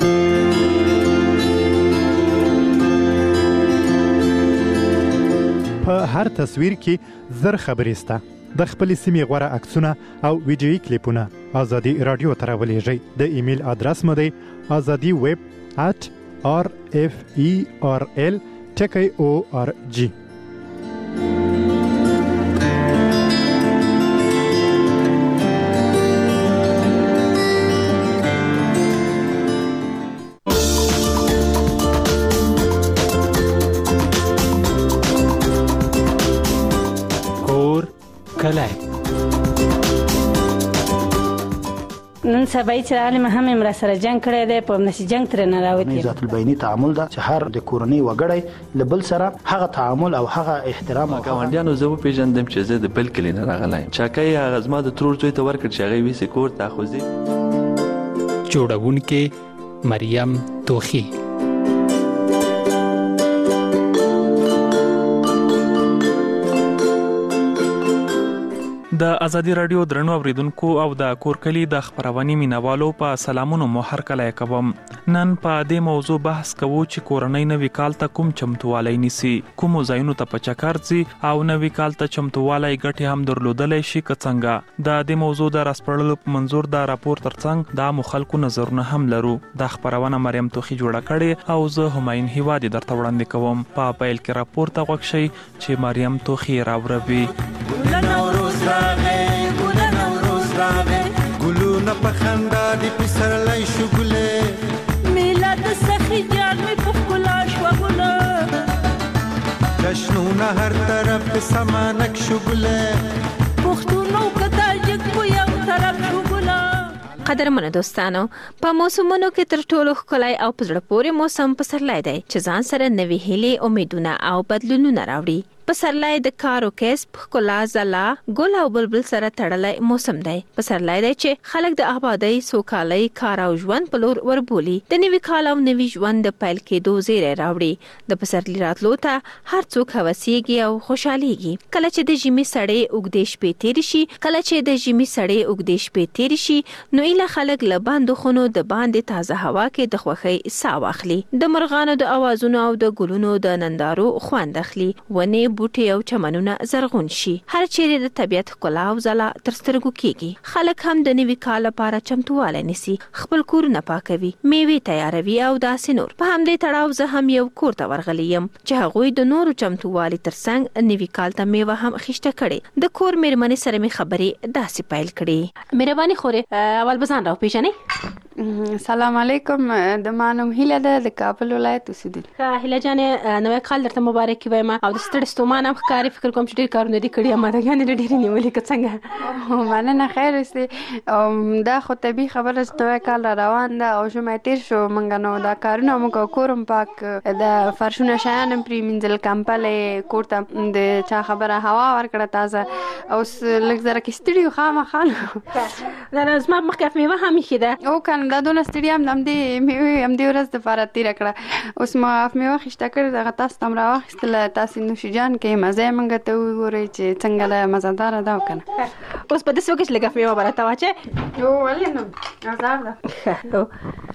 په هر تصویر کې زر خبرې سته د خپل سیمې غوړه عکسونه او ویډیويي کلیپونه ازادي راډیو ته راولېږئ د ایمیل ادرس مو دی azadi web at r f e r l ټکی او ار جی. نن سبا چې عالم هم امر سره جنگ کړی دی په نشي جنگ تر نه راوتی ذات البینی تعامل دا چې هر د کورنۍ وګړی لبل سره هغه تعامل او هغه احترام او ګاونډیانو زه په پیژندم چې زه د بل کلی نه راغلی چاکای هغه زما د ترور زوی ته ورکړ چې هغه وی سکور تاخذي جوړونکې مریم توخی. د ازادي رادیو درنو اوریدونکو او د کورکلی د خبرونې مینوالو په سلامونو مو هر کله کوم. نن په دې موضوع بحث کوو چې کورنۍ نوي کال ته کوم چمتووالی نیسي، کوم ځایونو ته په چکر ځي او نوي کال ته چمتووالی ګټې هم درلودلی شي که څنګه. د دې موضوع د راسپړلو په منظور د راپور ترڅنګ د مخالکو نظرونه هم لرو. د خبرونه مریم توخی جوړه کړې او زه هماین هیوادي درته وړاندې کوم. په پیل کې راپور ته غوږ شئ چې مریم توخی راوړي. ګلونه په خندا دي پسرلی شو ګلې، میلاد سخی جان می په ښکلا شوه ګله، جشنونه هر طرف سمانک شو ګلې، پښتون او که تاجک په یو طرف شو ګله. قدرمنو دوستانو، په موسمونو کې تر ټولو ښکلی او په زړه پورې موسم پسرلی دی چې ځان سره نوې هیلې، امیدونه او بدلونونه راوړي. پسرلی د کار او کسب، ښکلا، ځلا، ګل او بلبل سره تړلی موسم دی. پسرلی دی چې خلک د آبادۍ، سوکالۍ، کار او ژوند په لور وربولي. د نوي کال او نوي ژوند د پیل کېدو زیری راوړي. د پسرلي راتلو ته هر څوک هوسیږي او خوشحالېږي. کله چې د ژمي سړې اوږدې شپې تېرې شي کله چې د ژمي سړې اوږدې شپې تېرې شي نو ایله خلک له بندو خونو د باندې تازه هوا کې د خوښۍ ساه واخلي. د مرغانو د اوازونو او د ګلونو د نندارو خوند اخلي. ونې، بوټي او چمنونه زرغون شي. هر چیرې د طبیعت ښکلا او ځلا تر سترګو کېږي. خلک هم د نوي کال لپاره چمتووالی نیسي، خپل کورونه پاکوي، میوې تیاروي او داسې نور. په همدې تړاو زه هم یو کور ته ورغلی یم چې هغوی د نورو چمتووالي ترڅنګ نوي کال ته میوه هم اخیسته کړې. د کور میرمنې سره مې خبرې داسې پیل کړې. مهرباني خورې، اول به ځان راوپېژنئ. سلام علیکم، د ما نوم هیله ده، د کابل ولایت اوسېدونکې. هیله جانې، نوی کال درته مبارک وایم او د ستړي ستومان هم ښکاري. فکر کوم چې ډېر کارونه دي کړي، امادګانې دې ډېرې نیولې که څنګه؟ مننه، خیر اوسې. دا خو طبیعي خبره چې نوی کال را روان ده او ژمی تېر شو، موږ نو دا کارونه موږ کور هم پاک، د فرشونه شیان هم پرې مینځل، کمپلې کور ته د چا خبره هوا ورکړه تازه. اوس لږ زره کې ستړي یو خامخا نو زما مخکې میوه هم ایښې ده. او کنه دا دونه ستړیا هم د همدې میوې همدې ورځ دپاره تېره کړه. اوس ما میوه خیشته کړې، دغه تاسو ته هم راواخیستله. تاسې نوشیجان کوئ، مزه یې موږ ته وګورئ چې څنګه ده، مزهداره ده او که نه. اوس په داسې وکړه چې لږه میوه به راته واچوې. او ولې نه، ازار ده.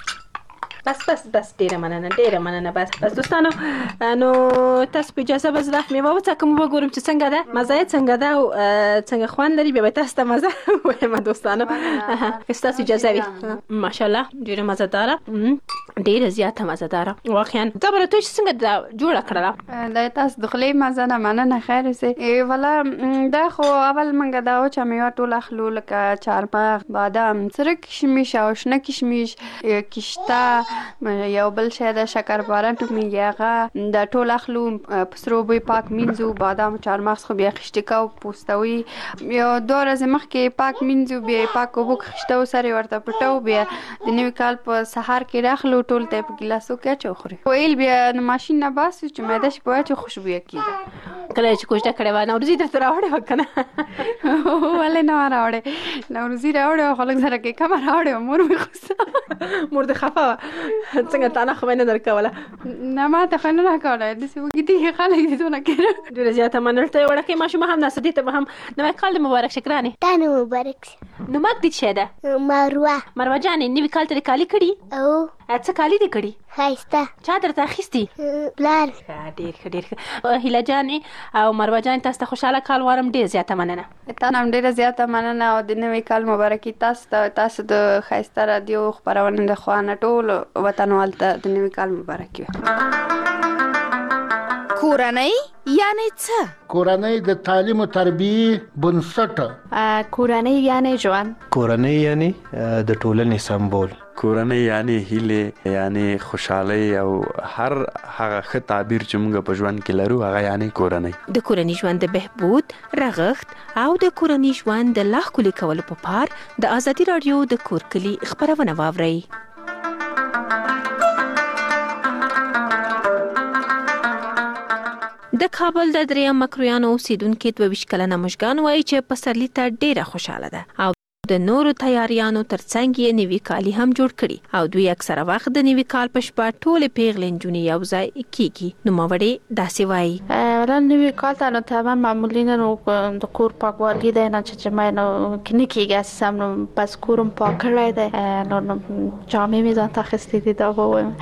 بس بس بس ډیره مننه ډیره مننه. بس بس دوستانو، نو تاسو په اجازه به زه میوه وڅکم، وګورم چې څنګه ده، مزه یې څنګه ده او څنګه خوند لري. بیا به تاسو ته مزه وایم دوستانو، که ستاسو اجازه وي. ماشاءالله ډیره مزهداره، ډیره زیاته مزهداره واقعا. دا به راته چې څنګه جوړه کړله؟ دا تاسو د خولې مزه نه، مننه. خیر اوسې. والا دا خو اول موږ دا وچه میوه ټول اخلو، لکه چارمغز، بادام، سره کشمیش او شنه کشمیش، کشته، یو بل شی د شکرپاره ټومیږي، هغه دا ټول اخلو، په سرو بوی پاک مینځو. بادام، چارمغز خو بیا خیشته کوو، پوستوي. یو دوه ورځې مخکې پاک مینځو، بیا پاک اوبو کې خیشته و، سر یې ورته پټو. بیا د نوي کال په سهار کې راخلو، ټول ته په ګیلاسو کې اچو خوري. ویل بیا د ماشین نه باسو چې معده شي په واچو خوشبویه کېږي. کله چې کوژده کړې وه نوروزي درته راوړې وه که نه؟ ولې نه وه راوړې، نوروزي راوړې وه، خو لږ زره کې کمه راوړې وه. مور مې غوسه، مور دې خفه وه. څنګه تانه خو مې نه درکوله؟ نه، ما ته خو نه راکوله. داسې وږدي خلک دي دونه کېږي. ډېره زیاته منل. ته وړکۍ ماشومه هم ناسته، دې ته به هم نوی کال د مبارک شکرانې. تا نه مبارک سي. نومک دې څه ده؟ مروه. مروه جانې، نوي کال ته دې کالي کړي؟ او څه کالي دې کړي؟ ښایسته. چا درته اخیستي؟ پلار. ډېر ښه ډېر ښه. هیله جانې او مروه جانې، تاسو ته خوشحاله کال غواړم. ډېر زیاته مننه. تا نه هم ډېره زیاته مننه او د نوي کال مبارکي تاسو ته. تاسو د ښایسته رادیو خپرونې د خوا نه ټولو وطنوالو ته د نوي کال مبارکي وي. کورنۍ یعنی څه؟ کورنۍ د تعلیم او تربیې بنسټ. کورنۍ یعنی ژوند. کورنۍ یعنی د ټولنې سمبول. کورنۍ یعنی هیله، یعنی خوشحالي او هر هغه ښه تعبیر چې موږ په ژوند کې لرو هغه یعنی کورنۍ. د کورنۍ ژوند د بهبود، رغښت او د کورنۍ ژوند د لا ښکلي کولو په پار د ازادي رادیو د کورکلي خبرونه واورئ. د کابل د دریم مکرویانو اوسیدونکو دوه ویشت کلنه مشګان وایي چې پسرلي ته ډیره خوشاله ده او د نورو تیاریانو ترڅنګ یې نوي کالي هم جوړ کړي او دوی اکثره وخت د نوي کال په شپه ټولې پیغلې نجونې یو ځای کیږي. نوموړې داسې وایي: اولا نوی کال ته نو طبعا معمولی نه د کور پاکوالی دی نه چې ما نو کني کېږي اساسا نو پس کورم پاک کړی دی نو جامې مې ځان ته اخیستې دي دا به وایم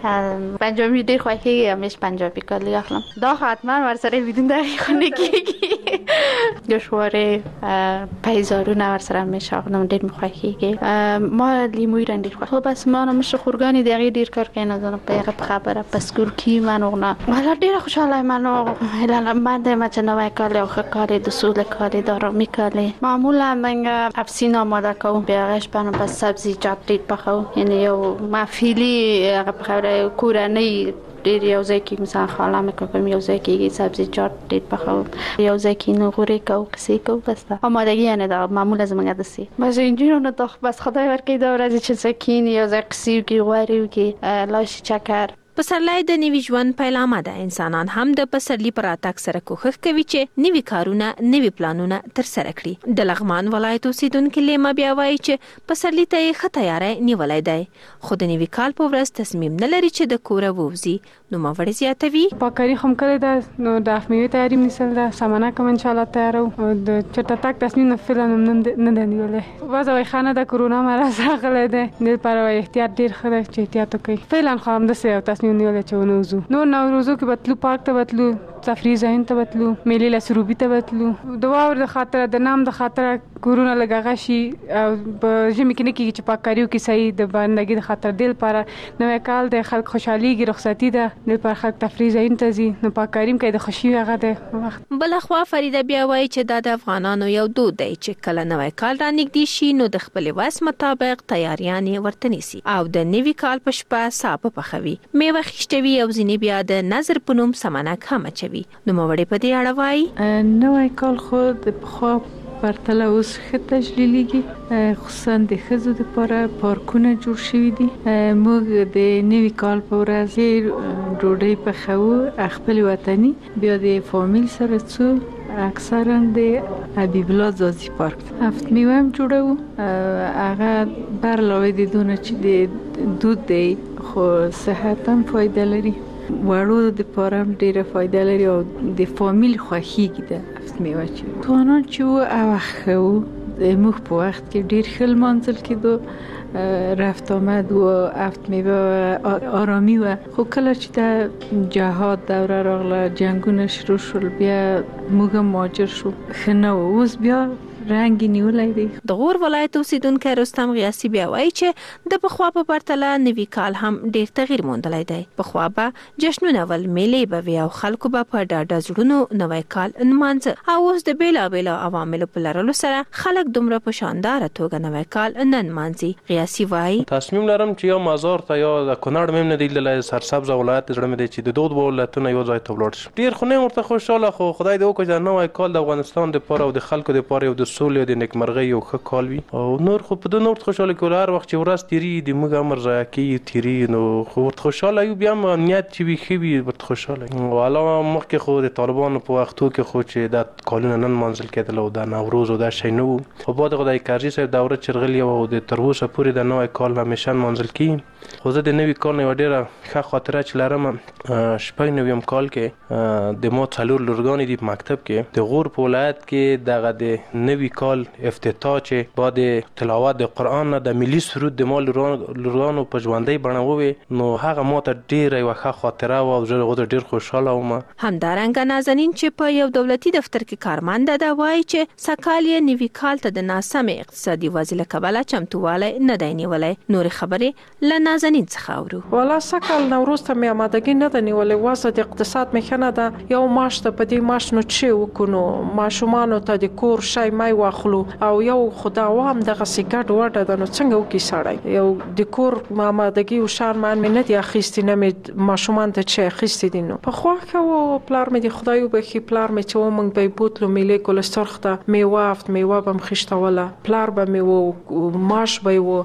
پنجابي ډېر خوښېږي همیش پنجابي کالي اخلم دا حتما ورسره بدون دقیق خو نه کېږي گوشواره پیزارونه ورسره همیش اخلم ډېر مې خوښېږي ما لیموی رنګ ډېر خوښ خو بس ما نه مشه خورګانې د هغې ډېر کار کوي نه زه په هغه په خبره پس کور کې من نه والا ډېره خوشحاله یم نو من دیم چې نوی کالی او ښه کالی د سولې کالی د آرامي کالی معمولا من افسین آماده کوم بیا هغهش بنو بس سبزیجات ډېر پخوم یعنی یو محفلی هغه په خبره کورنۍ ډېر یو ځای کې مثلا خاله مې کوم یو ځای کې سبزیجات ډېر پخوم یو ځای کې نغورې کوو قصې کوو بس دا آمادگی یعنی دا معمولا زمونږ دسي بس اینجوری نه دا بس خدای ورکړي دا ورځ چې سکین یو ځای قصې وکړي غوړې وکړي لاش چکر پسرلی د نوي ژوند پیلامه ده. انسانان هم د پسرلی پر راتګ سره کوښښ کوي چې نوي کارونه نوي پلانونه تر سره کړي. د لغمان ولایت اوسیدونکو لیما بیا وایي چې پسرلی ته یې ښه تیاری نیولی دی خو د نوي کال په ورځ تصمیم نه لري چې د کوره ووځي. نوموړې زیاتوي پاککاري خو هم کړې ده نو د افمیوې تیاری مې نیسل ده سامانک هم انشاءالله تیارو د چېرته تګ تصمیم نه فعلا هم نه ده نیولی. وضع وایي ښه نه ده کرونا مرض راغلی دی د لپاره وایي احتیاط ډېر ښه دی چې احتیاط وکړئ. فعلا خو همداسې یو تصمیم نیولی چې ونه وځو. نور نوروزو کې به تلو پارک ته به تلو تفریح ځایونو ته به تلو میلې لسروبي ته به تلو د واورې د خاطره د نام د خاطره کورونه لږ هغه شي او په ژمي کې نه کېږي چې پاککاري وکړي صحیح د بندګۍ د خاطر دې لپاره نوی کال دی خلک خوشحالېږي رخصتي ده دې لپاره خلک تفریح ځایونو ته ځي نو پاککاري هم کوي د خوښي هغه دی وخت. بلخوا فریده بیا وایي چې دا د افغانانو یو دود دی چې کله نوی کال را نږدې شي نو د خپلې وس مطابق تیاریان یې ورته نیسي او د نوي کال په شپه سابه پخوي میوه خیشتوي او ځینې بیا د نظر په نوم سمنک هم اچوي. نوموړې په دې اړه وایي نوی کال خو د پخوا پرتله اوس ښه تشلیلیږي خصوصا د ښځو دپاره پارکونه جوړ شوي دي. موږ د نوي کال په ورځ ډوډۍ پخوو خپل وطني بیا د فامیل سره څو اکثرا د حبیب الله ځاځي پارک هفت میوه هم جوړوو هغه بر علاوه د دونه چې د دود دی خو صحت هم فایده لري وړو د پاره هم ډیره فایده لري او د فامیل خوښیږي د هفت میوه چې توانان چې و او خو د موږ په وخت کې ډیر ښه لمانځل کېدو رفت آمد و هفت میوه آرامی و خو کله چې د جهاد دوره راغله جنگونه شروع شول بیا موږ مهاجر شو ښه نه و اوس بیا رنګ نیولای دی. د غور ولایت اوسیدونکو رستم غیاثي بیا وایي چې د پخوا په پرتله نوي کال هم ډیر تغییر موندلی دی. پخوا به جشنونه ول میلې به وي او خلکو به په ډاډه زړونو نوی کال نمانځه او اوس د بیلابیلو عواملو په لرلو سره خلک دومره په شانداره توګه نوی کال نه نمانځي. غیاثي وایي تصمیم لرم چې یا مزار ته یا د کونړ مې نه دی لیدلی سرسبز ولایت زړه مې دی چې د دوه ولایتونه یو ځای ته ولاړ شم. ډیر خو نه ورته خوشحاله خو خدای دې وکړي چې نوی کال د افغانستان دپاره او د خلکو دپاره یو د سولې د نیکمرغۍ یو ښه کال وي او نور خو په دې نور خوشاله کول هر وخت چې ورځ تیری د موږ امر ضایع کیږي تیری نو خو ورته خوشاله یو بیا امنیت چې وي ښه وي ورته خوشاله او علاوه مخکې خو د طالبانو په وختو کې خو چې د کالونه نن منځل کېدل او د نوروز او د شی نه وو خو بعد خدای کرزي صاحب دوره چرغلي او د تر اوسه پورې د نوی کال همیشه منځل کیږي خو زه د نوي کال نه ډیره ښه خاطره چې لرم شپږ نویم کال کې د ما څلور لورګانې دي په مکتب کې د غور په ولایت کې دغه د نوي کال افتتاح چې بعد تلاوت د قرآن نه د ملي سرود د ما لورانو په ژوندۍ بڼه ووې نو هغه ماته ډیره یوه ښه خاطره وه او زه هغو ته ډېر خوشحاله وم. همدارنګه نازنین چې په یو دولتي دفتر کې کارمنده ده وایي چې سږکال یې نوي کال ته د ناسمې اقتصادي وضع له کبله چمتووالی نه دی نیولی. نورې خبرې له نازنین څخه اورو. والا سږکال نوروز ته مې امادګي نه ده نیولې وضع د اقتصاد مې ښه نه ده یو معاش ته په دې معاش نو چې وکړو نو ماشومانو ته د کور شی مای واخلو او یو خدا وام دغه سیګټ وټه د نو څنګه وکي سړی یو د کور آمادګي او شان مان مې نه دی اخیستې نه مې ماشومان ته چې اخیستې دي نو په خوا کې پلار مې د خدای وبخي پلار مې چې ومنګ به بوتلو میلې کول سرخ ته میوه افت میوه بم خښتوله پلار به مې و ماش به و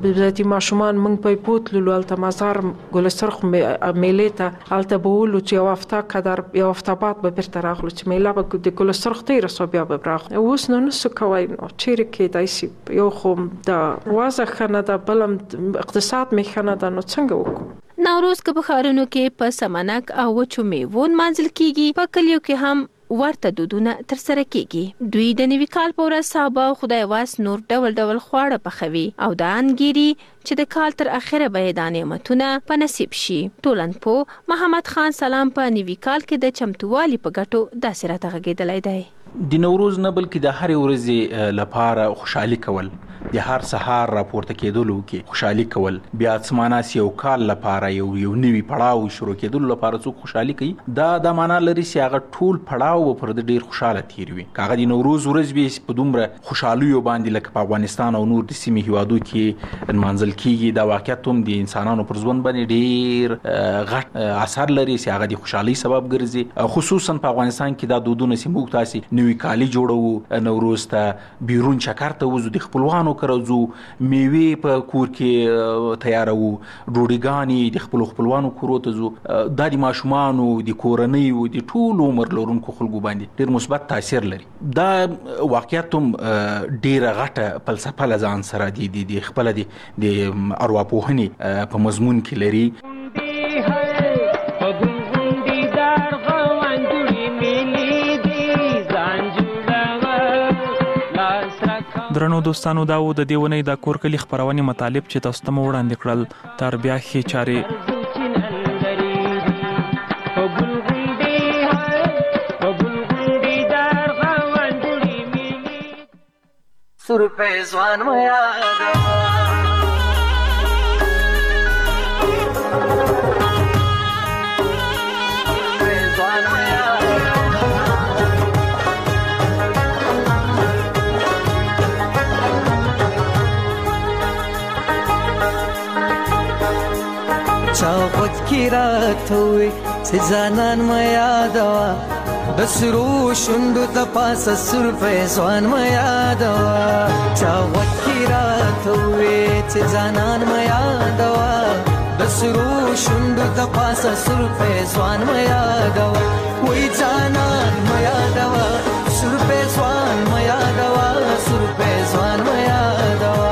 د ماشومان منګ به بوتلو الته مزار ګل سرخ میلې ته الته بولو چې یو افتا قدر یو افتا بعد به بیرته راغلو چې میله به د ګل سرخ ته رسو بیا به راغلو اوس نو نسو کوي نو چیرې کېدای شي یو خو د وضع ښه نه ده بل هم اقتصاد مې ښه نه ده نو څنګه وکړو. نوروز که په ښارونو کې په سمنک او وچو میوو نمانځل کیږي، په کلیو کې هم ورته دودونه تر سره کیږي. دوی د نوي کال په ورځ سابه او خدای واس نور ډول ډول خواړه پخوي او دا انګيري چې د کال تر اخره به د نعمتونه په نصیب شي. ټولنپوه محمد خان سلام په نوي کال کې د چمتووالي په ګټو داسې راته غږېدلی دی. د نوروز نه بلکې د هر ورځې لپاره خوشحالي کول، د هر سهار راپورته کېدلو کې خوشحالي کول، بیا څماناس یو کال لپاره یو یو نوي پړاو شروع کېدلو لپاره څوک خوشحالي کوي، دا د معنا لري چې هغه ټول پړاو پر د ډیر خوشاله تیر وي. هغه د نوروز ورځ به په دومره خوشحالي باندې لکه په افغانستان او نور د سیمې هیوادو کې منځل کیږي، دا واقعیت هم د انسانانو پر ژوند باندې ډیر غټ اثر لري چې هغه د خوشحالي سبب ګرځي. خصوصا په افغانستان کې دا دودونه چې موږ تاسو نوي کالی جوړو، نوروز ته بیرون چکر ته وزو، د خپلوانو کرځو، میوه په کور کې تیارو، ډوډۍ د خپل خپلوانو کورو ته زو. د دې ماشومانو د کورنۍ او د ټول عمر لرونکو خلکو باندې ډیر مثبت تاثیر لري. دا واقعیت هم ډیر غټه فلسفه لزان سره دی د خپل د ارواپوهنې په مضمون کې لري. درنو دوستانو، دا و د دیونی د کورکلی خبرونه مطالب چې تاسو ته وړاندې کړل. تر بیا ښه چاري سر په ځوان میا چاوت کی رات ہوئی سے زانان میا دوا بسرو شندو تپاس سر فیضوان میا دوا. چاوت کی رات ہوئی سے زانان میا دوا بسرو شندو تپاس سر فیضوان میا دوا. وی زانان میا دوا سر فیضوان میا دوا سر فیضوان میا دوا.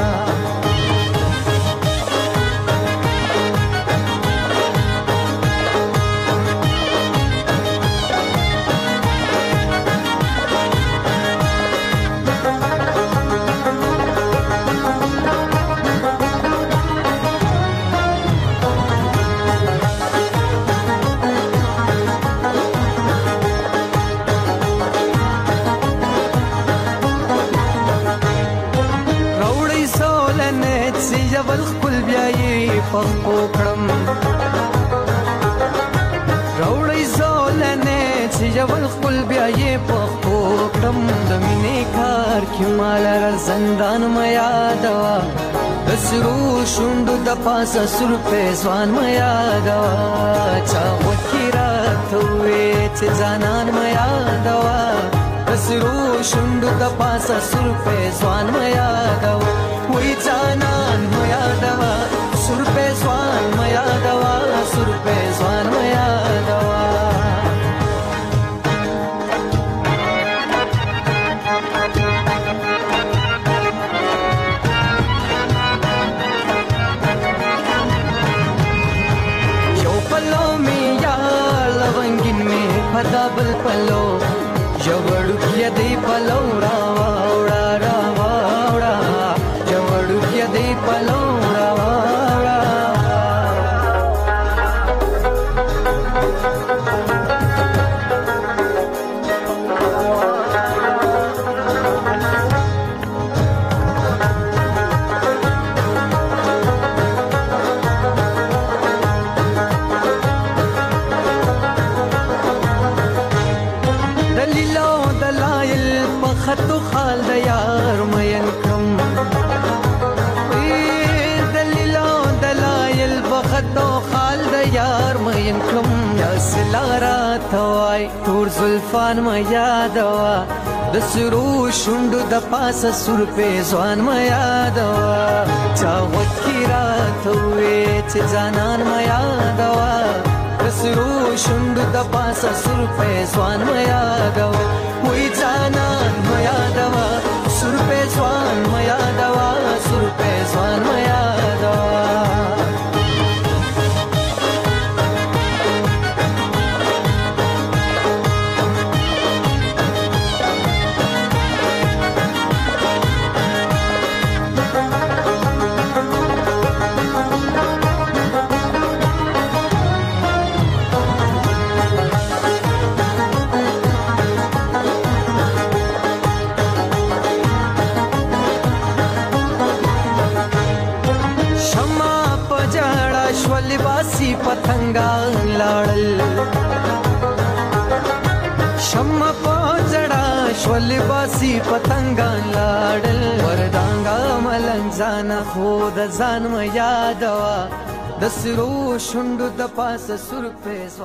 پخو کړم راوړی زولنه چې جبل خپل بیا یې پخو کړم. د مینې کار کې مال را زندان میا دوا بسرو شوندو د پاسه سر په ځوان میا دوا. چا وکی رات وې چې ځانان میا دوا بسرو شوندو د پاسه سر په ځوان میا دوا. وې ځانان میا دوا سر په ځوان میا دوا سر په ځوان میا دوا. یو پلو میا لونګین می پدا بل پلو جوړو کې دی پلو را وړا را وړا جوړو کې دی پلو خطو خال د یار مین کم دلیلو دلایل بخطو خال د یار مین کم. یا سلارا توای تور زلفان ما یادوا بسرو شوندو د پاسه سر په ځوان ما یادوا. چا وکی رات وې چې ځانان ما یادوا بسرو شوندو د پاسه سر په ځوان ما یادوا. وی ځانان ما یادوا سر په ځوان ما یادوا سر په ځوان ما یادوا. ولی باسی پتنګان لاړل وردانګا ملنګ ځان خو د ځان م یادوا د سرو شونډو د پاسه سر په